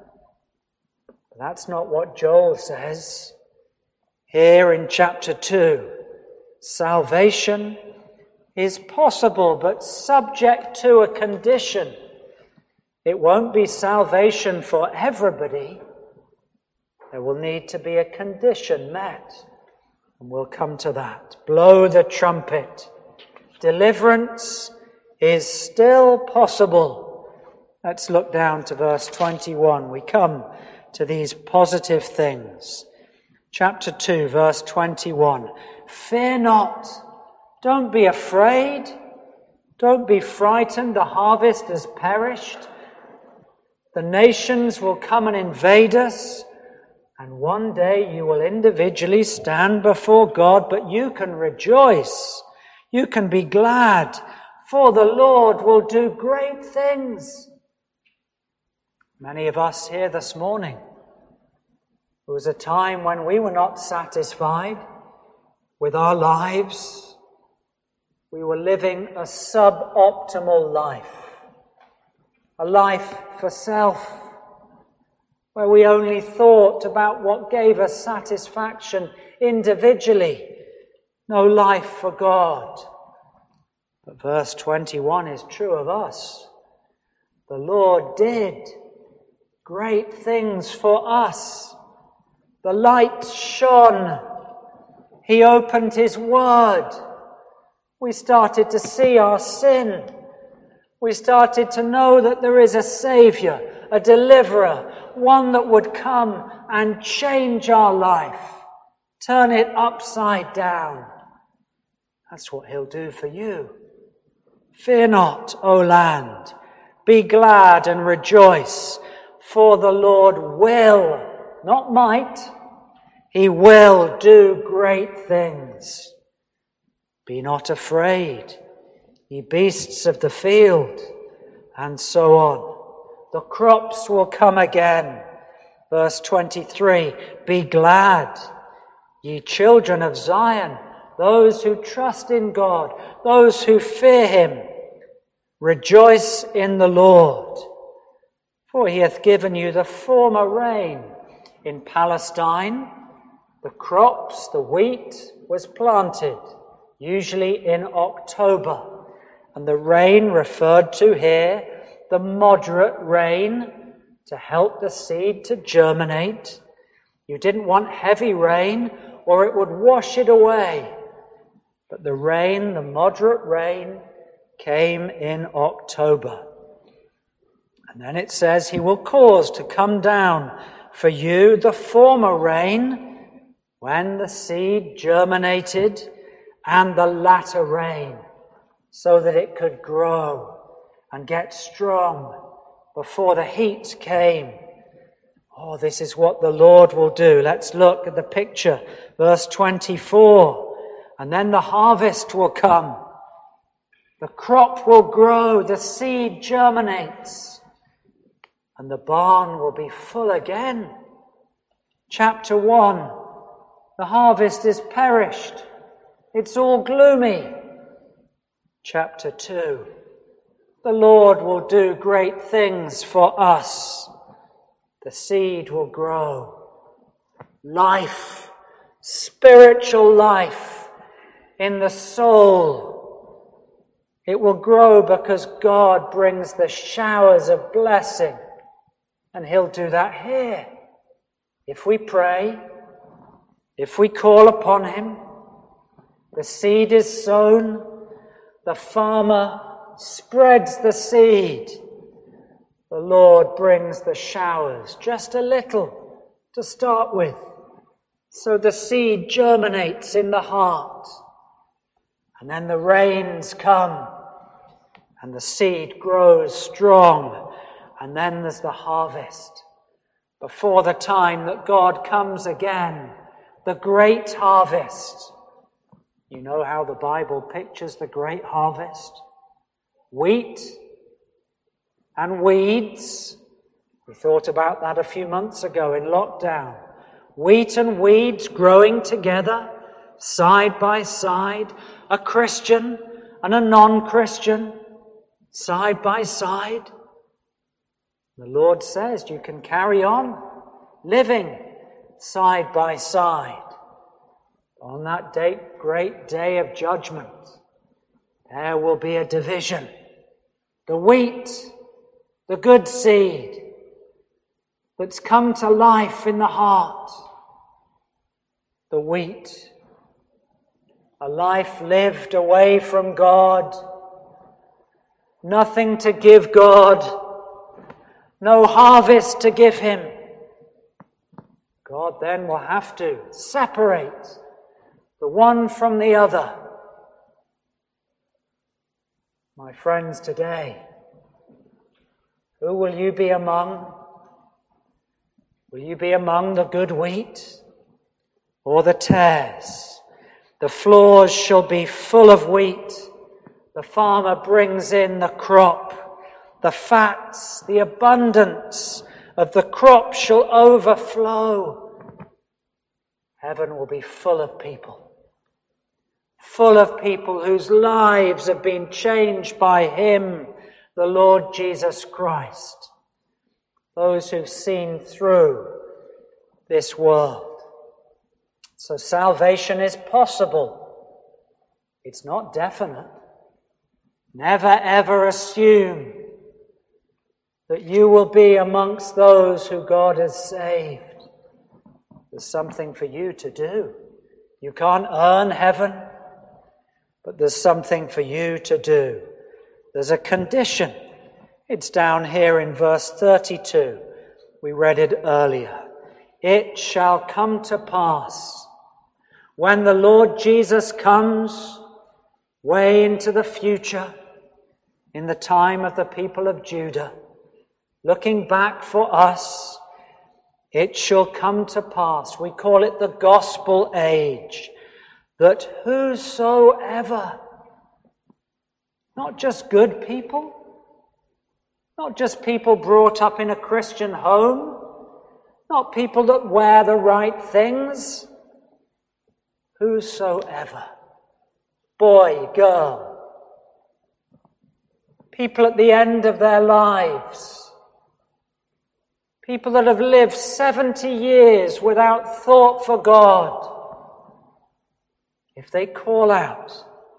But that's not what Joel says. Here in chapter two, salvation is possible, but subject to a condition. It won't be salvation for everybody. There will need to be a condition met, and we'll come to that. Blow the trumpet. Deliverance is still possible. Let's look down to verse twenty-one. We come to these positive things. Chapter two, verse twenty-one. Fear not. Don't be afraid. Don't be frightened. The harvest has perished. The nations will come and invade us. And one day you will individually stand before God, but you can rejoice. You can be glad, for the Lord will do great things. Many of us here this morning, there was a time when we were not satisfied with our lives. We were living a suboptimal life, a life for self, where we only thought about what gave us satisfaction individually, no life for God. But verse twenty-one is true of us. The Lord did great things for us. The light shone. He opened His Word. We started to see our sin. We started to know that there is a Saviour, a deliverer, one that would come and change our life, turn it upside down. That's what He'll do for you. Fear not, O land. Be glad and rejoice, for the Lord will, not might, He will do great things. Be not afraid, ye beasts of the field, and so on. The crops will come again. Verse twenty-three, be glad, ye children of Zion, those who trust in God, those who fear Him. Rejoice in the Lord, for He hath given you the former rain. In Palestine, the crops, the wheat, was planted, usually in October. And the rain referred to here, the moderate rain to help the seed to germinate. You didn't want heavy rain or it would wash it away. But the rain, the moderate rain, came in October. And then it says, He will cause to come down for you the former rain when the seed germinated, and the latter rain, so that it could grow and get strong before the heat came. Oh, this is what the Lord will do. Let's look at the picture. Verse twenty-four. And then the harvest will come. The crop will grow. The seed germinates. And the barn will be full again. Chapter one. The harvest is perished. It's all gloomy. Chapter two. The Lord will do great things for us. The seed will grow. Life, spiritual life in the soul. It will grow because God brings the showers of blessing. And He'll do that here. If we pray, if we call upon Him, the seed is sown, the farmer spreads the seed. The Lord brings the showers, just a little to start with, so the seed germinates in the heart. And then the rains come, and the seed grows strong, and then there's the harvest. Before the time that God comes again, the great harvest. You know how the Bible pictures the great harvest? Wheat and weeds. We thought about that a few months ago in lockdown. Wheat and weeds growing together, side by side, a Christian and a non-Christian, side by side. The Lord says you can carry on living side by side. On that day, great day of judgment, there will be a division. The wheat, the good seed that's come to life in the heart. The wheat, a life lived away from God, nothing to give God, no harvest to give him. God then will have to separate the one from the other. My friends, today, who will you be among? Will you be among the good wheat or the tares? The floors shall be full of wheat. The farmer brings in the crop. The fats, the abundance of the crop shall overflow. Heaven will be full of people. Full of people whose lives have been changed by him, the Lord Jesus Christ. Those who've seen through this world. So salvation is possible. It's not definite. Never ever assume that you will be amongst those who God has saved. There's something for you to do. You can't earn heaven, but there's something for you to do. There's a condition. It's down here in verse thirty-two. We read it earlier. It shall come to pass when the Lord Jesus comes way into the future, in the time of the people of Judah, looking back for us, it shall come to pass. We call it the gospel age. That whosoever, not just good people, not just people brought up in a Christian home, not people that wear the right things, whosoever, boy, girl, people at the end of their lives, people that have lived seventy years without thought for God, if they call out,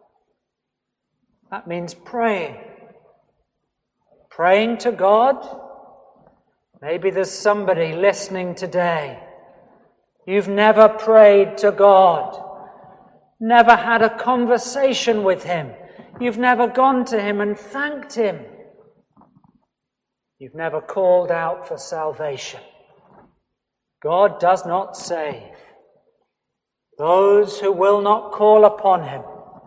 that means praying. Praying to God. Maybe there's somebody listening today. You've never prayed to God. Never had a conversation with him. You've never gone to him and thanked him. You've never called out for salvation. God does not save those who will not call upon him,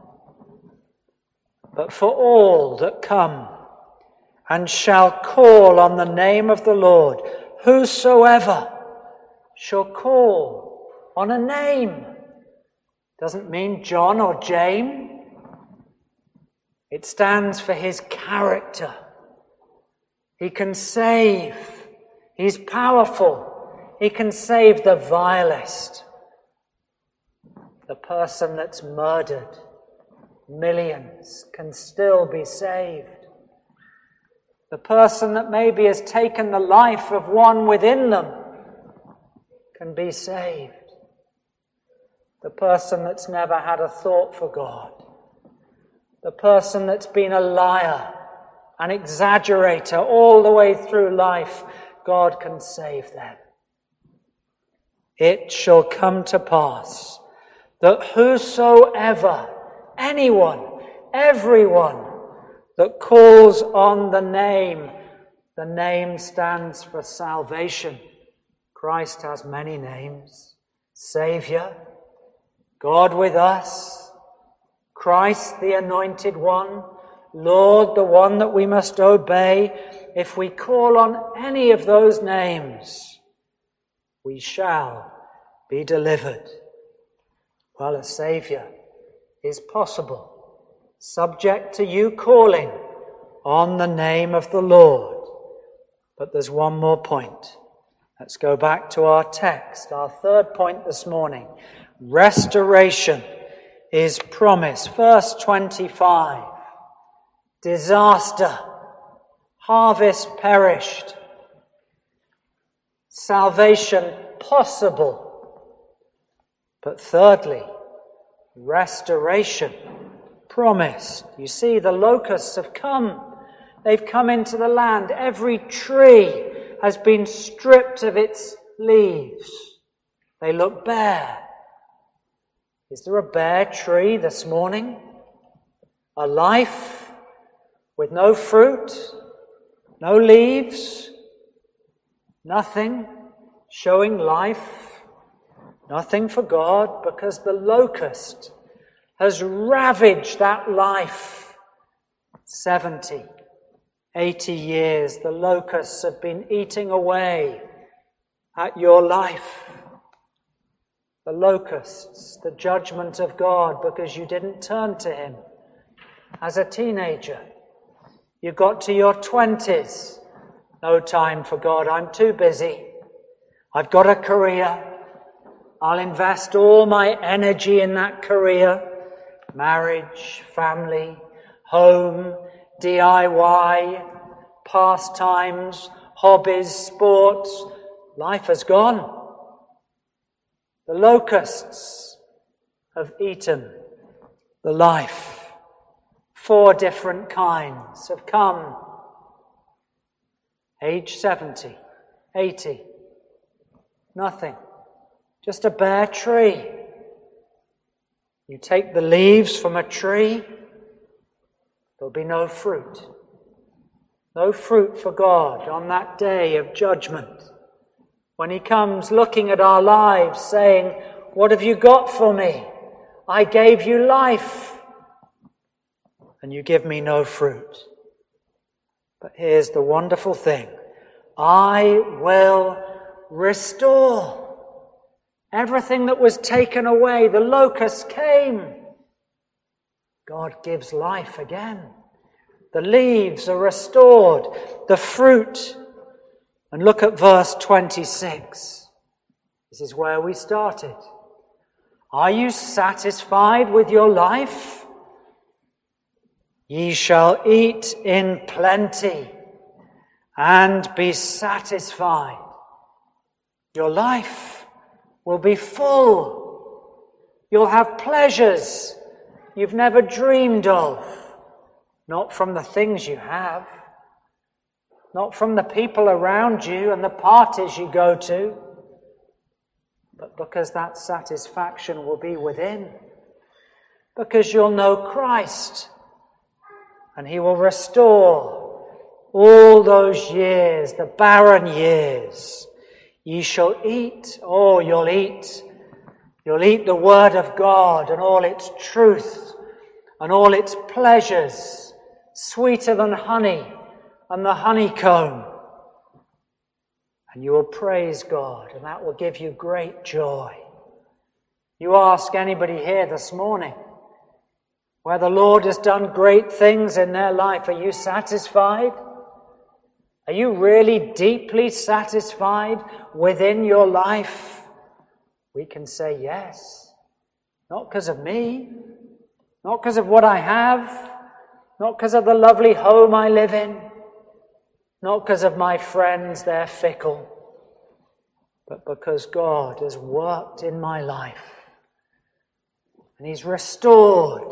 but for all that come and shall call on the name of the Lord, whosoever shall call on a name. Doesn't mean John or James. It stands for his character. He can save. He's powerful. He can save the vilest. The person that's murdered millions can still be saved. The person that maybe has taken the life of one within them can be saved. The person that's never had a thought for God. The person that's been a liar, an exaggerator all the way through life, God can save them. It shall come to pass that whosoever, anyone, everyone that calls on the name, the name stands for salvation. Christ has many names. Savior, God with us, Christ the Anointed One, Lord, the one that we must obey. If we call on any of those names, we shall be delivered. Well, a Saviour is possible, subject to you calling on the name of the Lord. But there's one more point. Let's go back to our text, our third point this morning. restoration is promised. Verse twenty-five, disaster, harvest perished, salvation possible. But thirdly, restoration promised. You see, the locusts have come. They've come into the land. Every tree has been stripped of its leaves. They look bare. Is there a bare tree this morning? A life with no fruit, no leaves, nothing showing life, nothing for God, because the locust has ravaged that life. Seventy, eighty years the locusts have been eating away at your life. The locusts, the judgment of God, because you didn't turn to Him. As a teenager, you got to your twenties. No time for God. I'm too busy. I've got a career. I'll invest all my energy in that career. Marriage, family, home, D I Y, pastimes, hobbies, sports. Life has gone. The locusts have eaten the life. Four different kinds have come. Age seventy, eighty, nothing. Just a bare tree. You take the leaves from a tree, there'll be no fruit. No fruit for God on that day of judgment. When He comes looking at our lives saying, what have you got for me? I gave you life, and you give me no fruit. But here's the wonderful thing. I will restore everything that was taken away. The locusts came. God gives life again. The leaves are restored. The fruit. And look at verse twenty-six. This is where we started. Are you satisfied with your life? Ye shall eat in plenty and be satisfied. Your life will be full. You'll have pleasures you've never dreamed of. Not from the things you have. Not from the people around you and the parties you go to. But because that satisfaction will be within. Because you'll know Christ. And He will restore all those years, the barren years. Ye shall eat, oh, you'll eat. You'll eat the Word of God and all its truth and all its pleasures, sweeter than honey and the honeycomb. And you will praise God, and that will give you great joy. You ask anybody here this morning, where the Lord has done great things in their life, are you satisfied? Are you really deeply satisfied within your life? We can say yes. Not because of me, not because of what I have, not because of the lovely home I live in, not because of my friends, they're fickle, but because God has worked in my life and He's restored.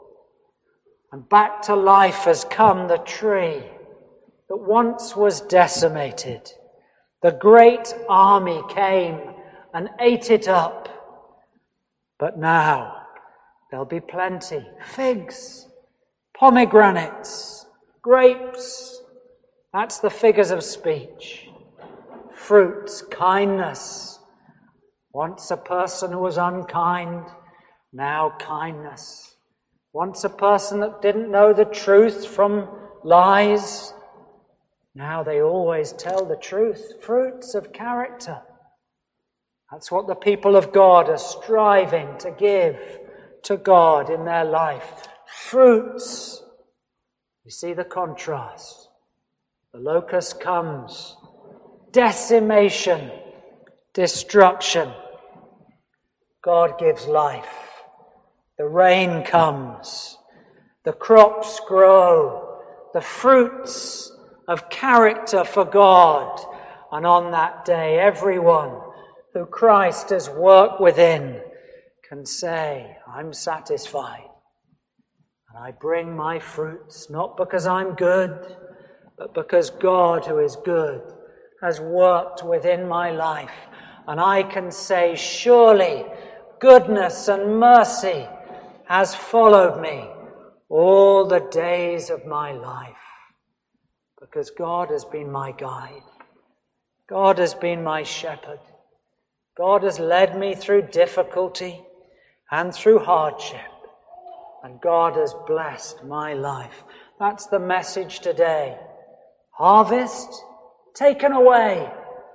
And back to life has come the tree that once was decimated. The great army came and ate it up. But now there'll be plenty. Figs, pomegranates, grapes. That's the figures of speech. Fruits, kindness. Once a person who was unkind, now kindness. Once a person that didn't know the truth from lies, now they always tell the truth. Fruits of character. That's what the people of God are striving to give to God in their life. Fruits. You see the contrast. The locust comes. Decimation. Destruction. God gives life. The rain comes. The crops grow. The fruits of character for God. And on that day, everyone who Christ has worked within can say, I'm satisfied. And I bring my fruits, not because I'm good, but because God, who is good, has worked within my life. And I can say, surely goodness and mercy has followed me all the days of my life. Because God has been my guide. God has been my shepherd. God has led me through difficulty and through hardship. And God has blessed my life. That's the message today. Harvest taken away.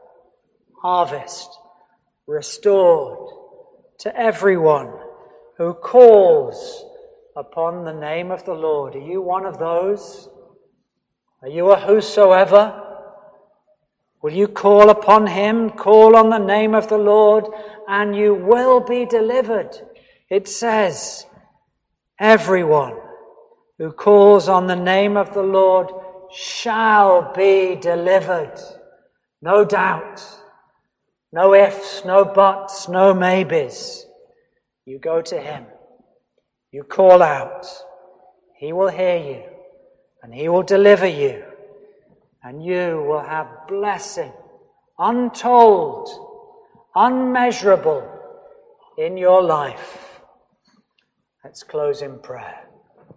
Harvest restored to everyone who calls upon the name of the Lord. Are you one of those? Are you a whosoever? Will you call upon him, call on the name of the Lord, and you will be delivered? It says, everyone who calls on the name of the Lord shall be delivered. No doubt, no ifs, no buts, no maybes. You go to him, you call out, he will hear you, and he will deliver you. And you will have blessing, untold, unmeasurable, in your life. Let's close in prayer.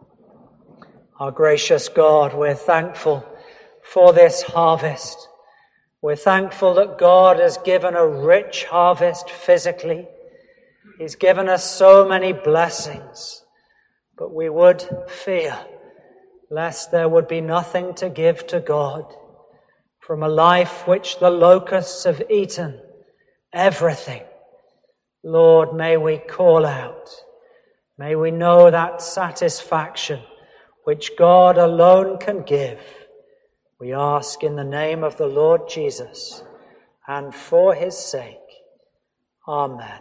Our gracious God, we're thankful for this harvest. We're thankful that God has given a rich harvest physically. He's given us so many blessings, but we would fear lest there would be nothing to give to God from a life which the locusts have eaten, everything. Lord, may we call out. May we know that satisfaction which God alone can give. We ask in the name of the Lord Jesus and for his sake. Amen.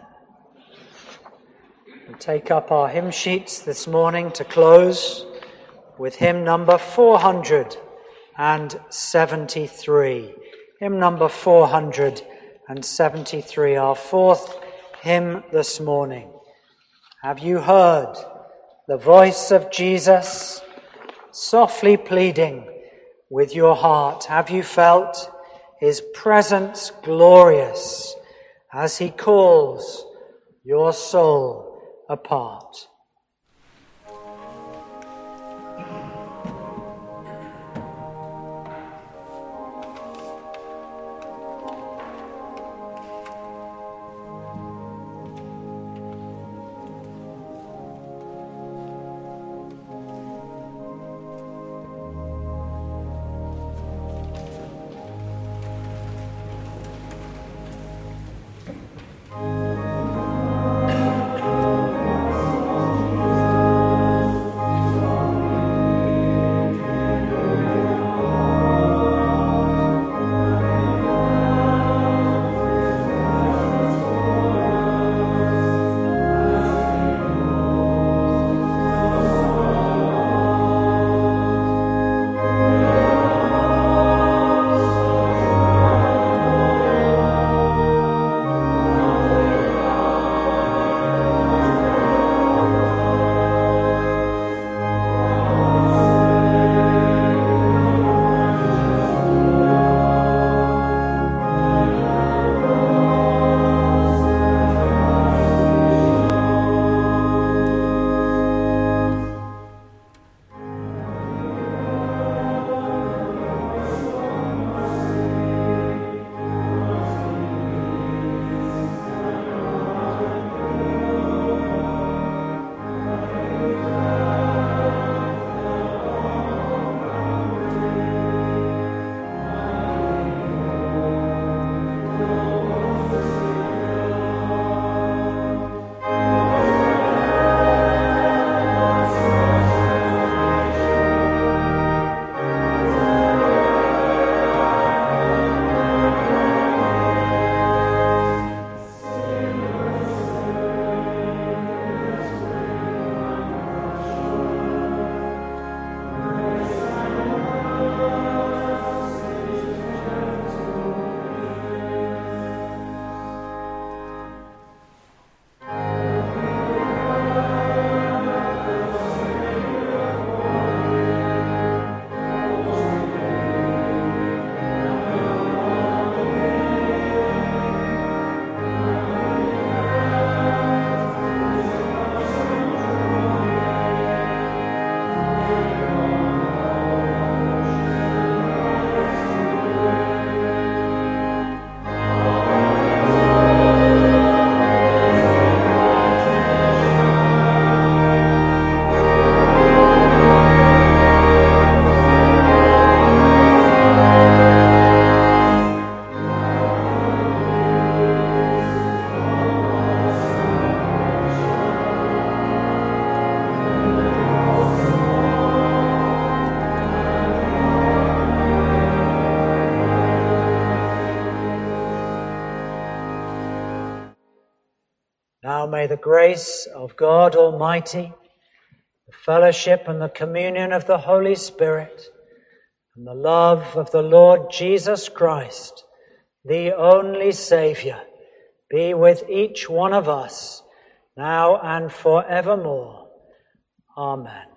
We take up our hymn sheets this morning to close with hymn number four hundred seventy-three. Hymn number four hundred seventy-three, our fourth hymn this morning. Have you heard the voice of Jesus softly pleading with your heart? Have you felt his presence glorious as he calls your soul apart? Thank you. Now may the grace of God Almighty, the fellowship and the communion of the Holy Spirit, and the love of the Lord Jesus Christ, the only Saviour, be with each one of us, now and forevermore. Amen.